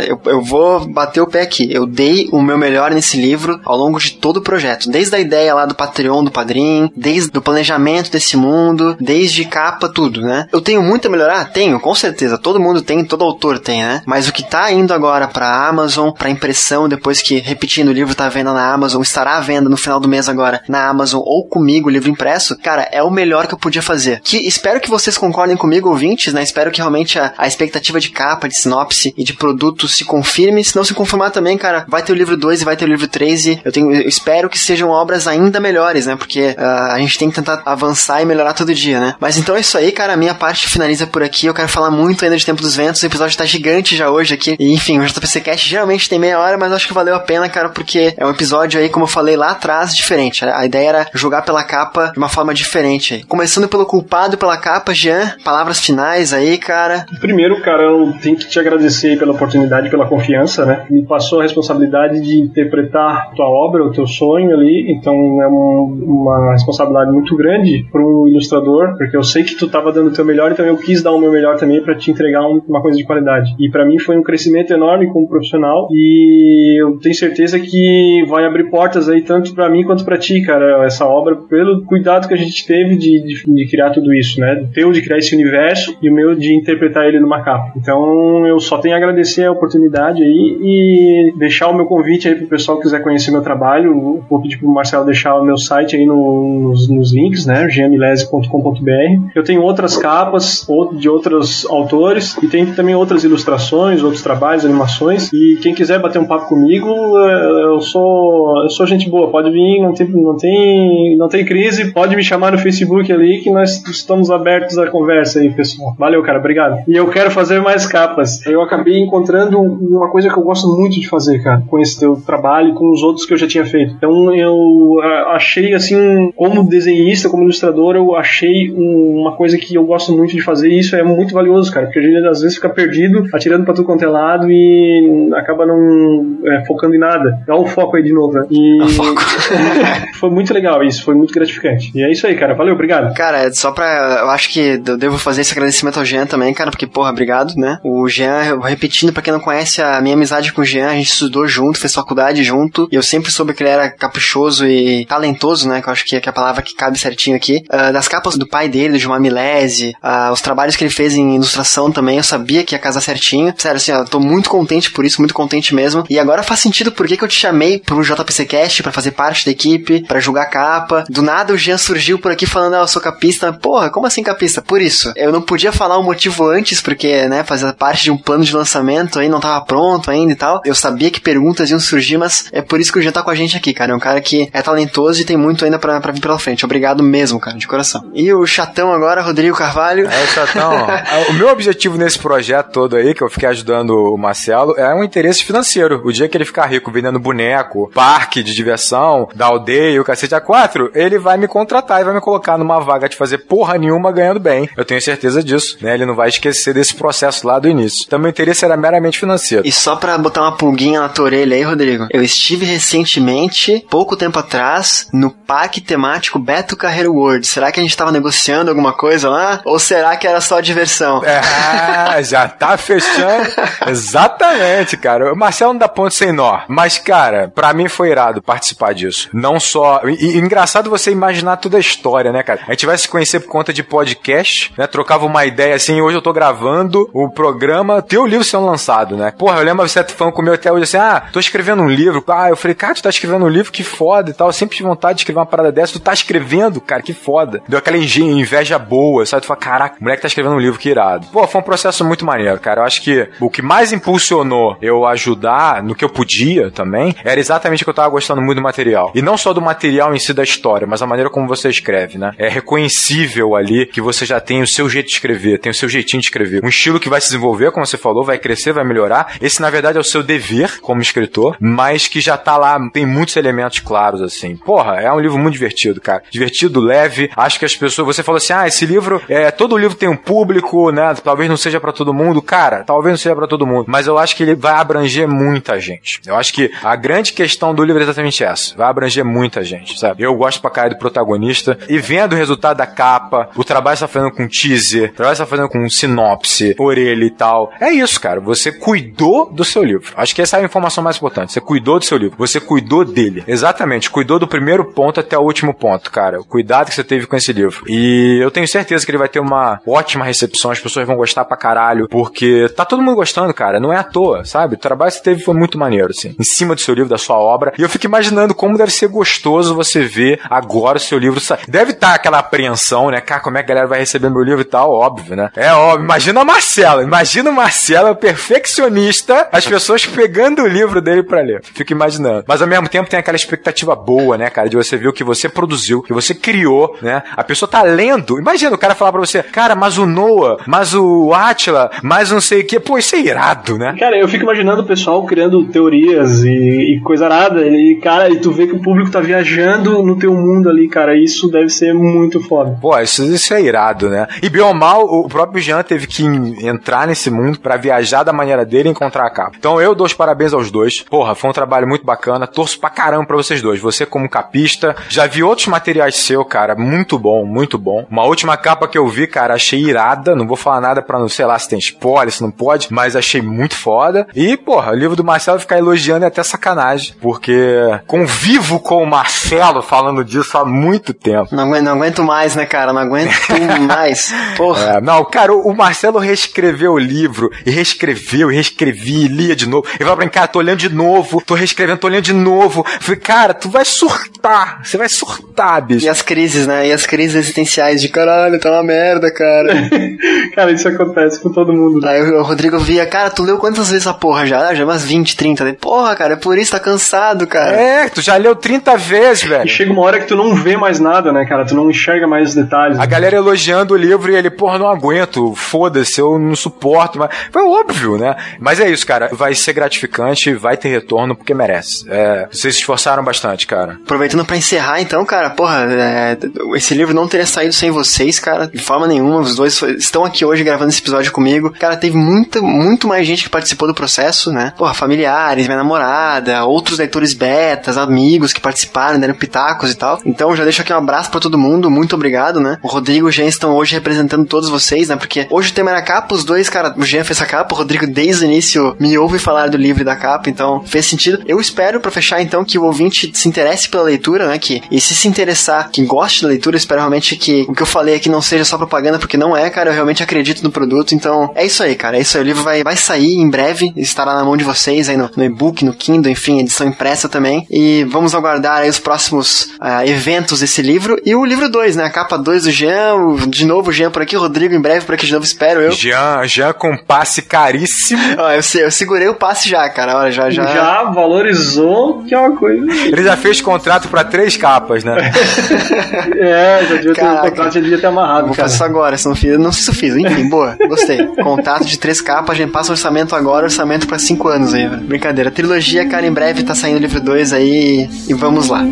vou bater o pé aqui. Eu dei o meu melhor nesse livro ao longo de todo o projeto. Desde a ideia lá do Patreon, do Padrim, desde o planejamento desse mundo, desde capa, tudo, né? Eu tenho muito a melhorar? Tenho, com certeza. Todo mundo tem, todo autor tem, né? Mas o que tá indo agora pra Amazon, pra impressão, depois que, repetindo, o livro tá à venda na Amazon, estará à venda no final do mês agora na Amazon ou comigo, o livro impresso, cara, é o melhor que eu podia fazer. Que espero que vocês concordem comigo, ouvintes, né? Espero que realmente a, a expectativa de capa, de sinopse e de produto se confirme. Se não se confirmar também, cara, vai ter o livro dois e vai ter o livro três e eu, tenho, eu espero que sejam obras ainda melhores, né? Porque uh, a gente tem que tentar avançar e melhorar todo dia, né? Mas então é isso aí, cara. A minha parte finaliza por aqui. Eu quero falar muito ainda de Tempo dos Ventos. O episódio tá gigante já hoje aqui. E, enfim, o J P C Cast geralmente tem meia hora, mas eu acho que valeu a pena, cara, porque é um episódio aí, como eu falei lá atrás, diferente. A ideia era jogar pela capa de uma forma diferente aí. Começando pelo culpado pela capa, Jean, palavras finais aí, cara. Primeiro, cara, eu tenho que te agradecer pela oportunidade, pela confiança, né? Me passou a responsabilidade de interpretar tua obra, o teu sonho ali, então é um, uma responsabilidade muito grande para um ilustrador, porque eu sei que tu tava dando o teu melhor, então eu quis dar o meu melhor também para te entregar um, uma coisa de qualidade. E para mim foi um crescimento enorme como profissional e eu tenho certeza que vai abrir portas aí tanto para mim quanto para ti, cara, essa obra, pelo cuidado que a gente teve de, de, de criar tudo isso, né? O teu de criar esse universo e o meu de interpretar ele numa capa. Então eu só tenho a agradecer a oportunidade aí e deixar o meu convite aí pro pessoal que quiser conhecer meu trabalho. Vou pedir pro Marcelo deixar o meu site aí no, nos, nos links, né? jean milese ponto com ponto b r. Eu tenho outras capas de outros autores e tem também outras ilustrações, outros trabalhos, animações. E quem quiser bater um papo comigo, eu sou, eu sou gente boa. Pode vir, não tem, não tem, não tem crise. Pode me chamar no Facebook ali que nós estamos abertos à conversa aí, pessoal. Valeu, cara. Obrigado. E eu quero fazer mais capas. Eu acabei encontrando uma coisa que eu gosto muito de fazer, cara, com esse teu trabalho e com os outros que eu já tinha feito. Então eu achei, assim, como desenhista, como ilustrador, eu achei uma coisa que eu gosto muito de fazer e isso é muito valioso, cara, porque a gente às vezes fica perdido, atirando pra tudo quanto é lado e acaba não é, focando em nada. Dá um foco aí de novo, né? E foi muito legal isso, foi muito gratificante. E é isso aí, cara. Valeu, obrigado. Cara, só pra... Eu acho que eu devo fazer esse agradecimento ao Jean também, cara, porque, porra, obrigado, né? O Jean, repetindo, pra quem não conhece a minha amizade com o Jean, a gente estudou junto, fez faculdade junto, e eu sempre soube que ele era caprichoso e talentoso, né? Que eu acho que é a palavra que cabe certinho aqui. Uh, das capas do pai dele, do Gilmar Milese, uh, os trabalhos que ele fez em ilustração também, eu sabia que ia casar certinho. Sério, assim, ó, eu tô muito contente por isso, muito contente mesmo. E agora faz sentido por que que eu te chamei pro J P C Cast, pra fazer parte da equipe, pra julgar capa. Do nada o Jean surgiu por aqui falando, ah, eu sou capista. Porra, como assim capista? Por isso. Eu não podia falar o motivo antes, porque, né, fazia parte de um plano de lançamento aí, não tava pronto ainda e tal. Eu sabia que perguntas iam surgir, mas é por isso que o Jean tá com a gente aqui, cara. É um cara que é talentoso e tem muito ainda pra, pra vir pela frente. Obrigado mesmo, cara, de coração. E o chatão agora, Rodrigo Carvalho. É, o chatão. O meu objetivo nesse projeto todo aí, que eu fiquei ajudando o Marcelo, é um interesse financeiro. O dia que ele ficar rico vendendo boneco, parque de diversão, da aldeia, o cacete A quatro, ele vai me contratar e vai me colocar numa vaga de fazer porra nenhuma ganhando bem. Eu tenho certeza disso, né? Ele não vai esquecer desse processo lá do início. Então, meu interesse era meramente financeiro. E só pra botar uma pulguinha na tua orelha aí, Rodrigo, eu estive recentemente, pouco tempo atrás, no parque temático Beto Carreiro World. Será que a gente tava negociando alguma coisa lá? Ou será que era só diversão? É, já tá fechando. Exatamente, cara. O Marcelo não dá ponto sem nó. Mas, cara, pra mim foi irado participar disso. Não só... E, e engraçado você imaginar toda a história, né, cara? A gente vai se conhecer por conta de podcast, né? Trocava uma ideia assim, hoje eu tô gravando o programa, teu livro sendo lançado, né? Porra, eu lembro você fã comigo até hoje assim, ah, tô escrevendo um livro. Ah, eu falei, cara, tu tá escrevendo um livro, que foda e tal. Eu sempre tive vontade de escrever uma parada dessa. Tu tá escrevendo, cara, que foda. Deu aquela inveja boa, sabe? Tu fala, caraca, o moleque tá escrevendo um livro, que irado. Pô, foi um processo muito maneiro, cara. Eu acho que o que mais impulsionou eu ajudar no que eu podia também, era exatamente que eu tava gostando muito do material. E não só do material em si da história, mas a maneira como você escreve, né? É reconhecível ali que você já tem o seu jeito de escrever, tem o seu jeitinho de escrever. Um estilo que vai se desenvolver, como você falou, vai crescer, vai melhorar. Esse, na verdade, é o seu dever como escritor, mas que já tá lá, tem muitos elementos claros, assim. Porra, é um livro muito divertido, cara. Divertido, leve. Acho que as pessoas... Você falou assim, ah, esse livro... É, todo livro tem um público, né? Talvez não seja pra todo mundo. Cara, talvez não seja pra todo mundo. Mas eu acho que ele vai abranger muita gente. Eu acho que a grande questão do livro é exatamente essa. Vai abranger muita gente, sabe? Eu gosto pra caralho do protagonista. E vendo o resultado da capa, o trabalho que você tá fazendo com teaser, o trabalho que você tá fazendo com sinopse, orelha e tal. É isso, cara. Você cuidou cuidou do seu livro. Acho que essa é a informação mais importante. Você cuidou do seu livro. Você cuidou dele. Exatamente. Cuidou do primeiro ponto até o último ponto, cara. O cuidado que você teve com esse livro. E eu tenho certeza que ele vai ter uma ótima recepção. As pessoas vão gostar pra caralho. Porque tá todo mundo gostando, cara. Não é à toa, sabe? O trabalho que você teve foi muito maneiro, assim. Em cima do seu livro, da sua obra. E eu fico imaginando como deve ser gostoso você ver agora o seu livro sair. Deve estar tá aquela apreensão, né? Cara, como é que a galera vai receber meu livro e tal? Óbvio, né? É óbvio. Imagina a Marcela. Imagina o Marcela, perfeccionista, as pessoas pegando o livro dele pra ler. Fico imaginando. Mas ao mesmo tempo tem aquela expectativa boa, né, cara? De você ver o que você produziu, que você criou, né? A pessoa tá lendo. Imagina o cara falar pra você, cara, mas o Noah, mas o Átila, mas não sei o que. Pô, isso é irado, né? Cara, eu fico imaginando o pessoal criando teorias e, e coisa arada. E, cara, e tu vê que o público tá viajando no teu mundo ali, cara. Isso deve ser muito foda. Pô, isso, isso é irado, né? E bem ou mal, o próprio Jean teve que entrar nesse mundo pra viajar da maneira dele e encontrar a capa. Então eu dou os parabéns aos dois. Porra, foi um trabalho muito bacana. Torço pra caramba pra vocês dois. Você como capista. Já vi outros materiais seu, cara. Muito bom, muito bom. Uma última capa que eu vi, cara, achei irada. Não vou falar nada pra não, sei lá, se tem spoiler, se não pode, mas achei muito foda. E, porra, o livro do Marcelo ficar elogiando é até sacanagem, porque convivo com o Marcelo falando disso há muito tempo. Não aguento, não aguento mais, né, cara? Não aguento mais. Porra. É, não, cara, o Marcelo reescreveu o livro, e reescreveu, e reescrevi, e lia de novo. Ele falou pra mim, cara, tô olhando de novo, tô reescrevendo, tô olhando de novo. Eu falei, cara, tu vai surtar, você vai surtar, bicho. E as crises, né? E as crises existenciais de caralho, tá uma merda, cara. Cara, isso acontece com todo mundo. Né? Aí o Rodrigo via, cara, tu leu quantas vezes a porra já? Ah, já umas vinte, trinta. Porra, cara, é por isso tá cansado, cara. É, tu já leu trinta vezes, velho. E chega uma hora que tu não vê mais nada, né, cara? Tu não enxerga mais os detalhes. A galera elogiando o livro e ele, porra, não aguento, foda-se, eu não suporto. Mas foi óbvio, né? Mas é isso, cara. Vai ser gratificante, vai ter retorno, porque merece. É, vocês se esforçaram bastante, cara. Aproveitando pra encerrar, então, cara, porra, é, esse livro não teria saído sem vocês, cara, de forma nenhuma. Os dois estão aqui hoje gravando esse episódio comigo. Cara, teve muita, muito mais gente que participou do processo, né? Porra, familiares, minha namorada, outros leitores betas, amigos que participaram, deram pitacos e tal. Então, já deixo aqui um abraço pra todo mundo, muito obrigado, né? O Rodrigo e o Jean estão hoje representando todos vocês, né? Porque hoje o tema era a capa, os dois, cara, o Jean fez a capa, o Rodrigo desde o início me ouve falar do livro e da capa, então fez sentido. Eu espero, pra fechar, então, que o ouvinte se interesse pela leitura, né? Que, e se se interessar, que goste da leitura, espero realmente que o que eu falei aqui não seja só propaganda, porque não é, cara, eu realmente acredito no produto, então é isso aí, cara, é isso aí, o livro vai, vai sair em breve, estará na mão de vocês aí no, no e-book, no Kindle, enfim, edição impressa também, e vamos aguardar aí os próximos uh, eventos desse livro, e o livro dois, né, a capa dois do Jean, o, de novo o Jean por aqui, o Rodrigo em breve por aqui de novo, espero eu. Jean, Jean com passe caríssimo. Ó, eu, eu segurei o passe já, cara, olha, já, já... Já valorizou, que é uma coisa... Ele já fez contrato pra três capas, né? É, já devia ter um contrato, já devia ter amarrado, vou cara. fazer isso agora, se não fiz, não sei se eu fiz, enfim, boa, gostei. Contato de três capas, a gente passa o orçamento agora, orçamento pra cinco anos aí, velho. Brincadeira. Trilogia, cara, em breve tá saindo o livro dois aí e vamos lá.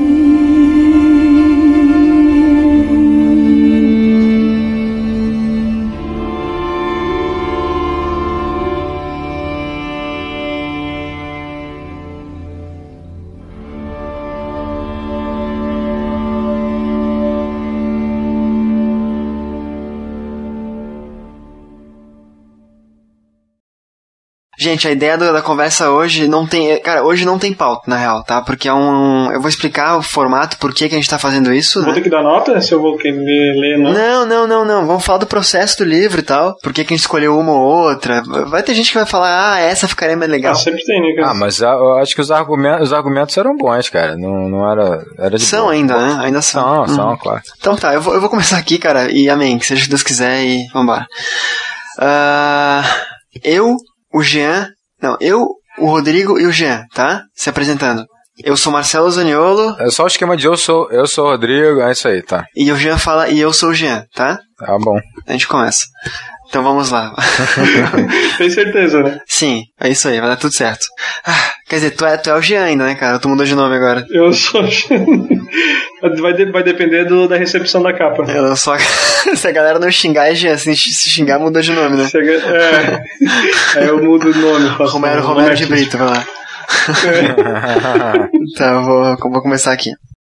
Gente, a ideia da conversa hoje não tem... Cara, hoje não tem pauta, na real, tá? Porque é um... Eu vou explicar o formato, por que que a gente tá fazendo isso, Vou né? ter que dar nota se eu vou querer ler, não? Não, não, não, não. Vamos falar do processo do livro e tal. Por que que a gente escolheu uma ou outra. Vai ter gente que vai falar, ah, essa ficaria mais legal. Ah, sempre tem, né, cara? Ah, mas eu acho que os argumentos, os argumentos eram bons, cara. Não, não era... era de São boa. ainda, né? Ainda são. São, são, Uhum. claro. Então tá, eu vou, eu vou começar aqui, cara, e amém, que seja o que Deus quiser e vambora. Uh, eu, o Jean... Não, eu, o Rodrigo e o Jean, tá? Se apresentando. Eu sou Marcelo Zaniolo. É só o esquema de eu sou, eu sou o Rodrigo, é isso aí, tá. E o Jean fala, e eu sou o Jean, tá? Tá bom. A gente começa. Então vamos lá. Tem certeza, né? Sim, é isso aí, vai dar tudo certo. Ah, quer dizer, tu é, tu é o Jean ainda, né, cara? Tu mudou de nome agora. Eu sou... vai, de, vai depender do, da recepção da capa. Eu só... Se a galera não xingar, é Jean. Se xingar, mudou de nome, né? Se a... É... Aí eu mudo o nome. Faço Romero, um Romero nome de Brito, vai lá. Tá, eu vou, vou começar aqui.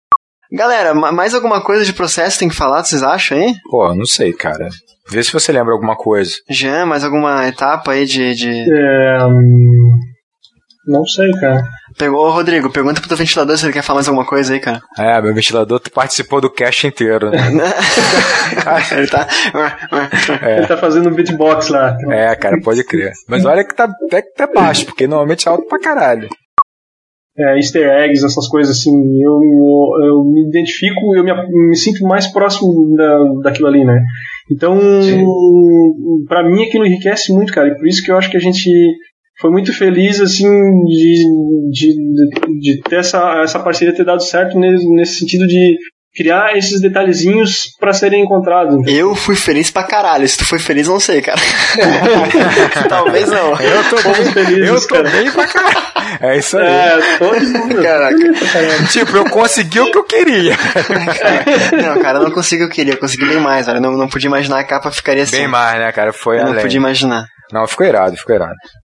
Galera, mais alguma coisa de processo tem que falar, vocês acham, hein? Pô, não sei, cara. Vê se você lembra alguma coisa. Jean, mais alguma etapa aí de... de... É... Hum, não sei, cara. Pegou, Rodrigo, pergunta pro teu ventilador se ele quer falar mais alguma coisa aí, cara. É, meu ventilador participou do cast inteiro, né? Ele tá... É. Ele tá fazendo beatbox lá. É, cara, pode crer. Mas olha que tá até que tá baixo, porque normalmente é alto pra caralho. É, easter eggs, essas coisas assim, eu, eu me identifico, eu me, me sinto mais próximo da, daquilo ali, né? Então, pra mim aquilo enriquece muito, cara, e por isso que eu acho que a gente foi muito feliz, assim, de, de, de ter essa, essa parceria ter dado certo nesse, nesse sentido de criar esses detalhezinhos pra serem encontrados. Eu fui feliz pra caralho. Se tu foi feliz, não sei, cara. Talvez não. Eu tô bem feliz. Eu tô cara. bem pra caralho. É isso aí. É, todo mundo. Caraca. Tipo, eu consegui o que eu queria. Não, cara, eu não consegui o que eu queria. Eu consegui bem mais, cara. Eu não, não podia imaginar a capa ficaria assim. Bem mais, né, cara? Foi eu além. Não podia imaginar. Não, ficou irado, ficou irado.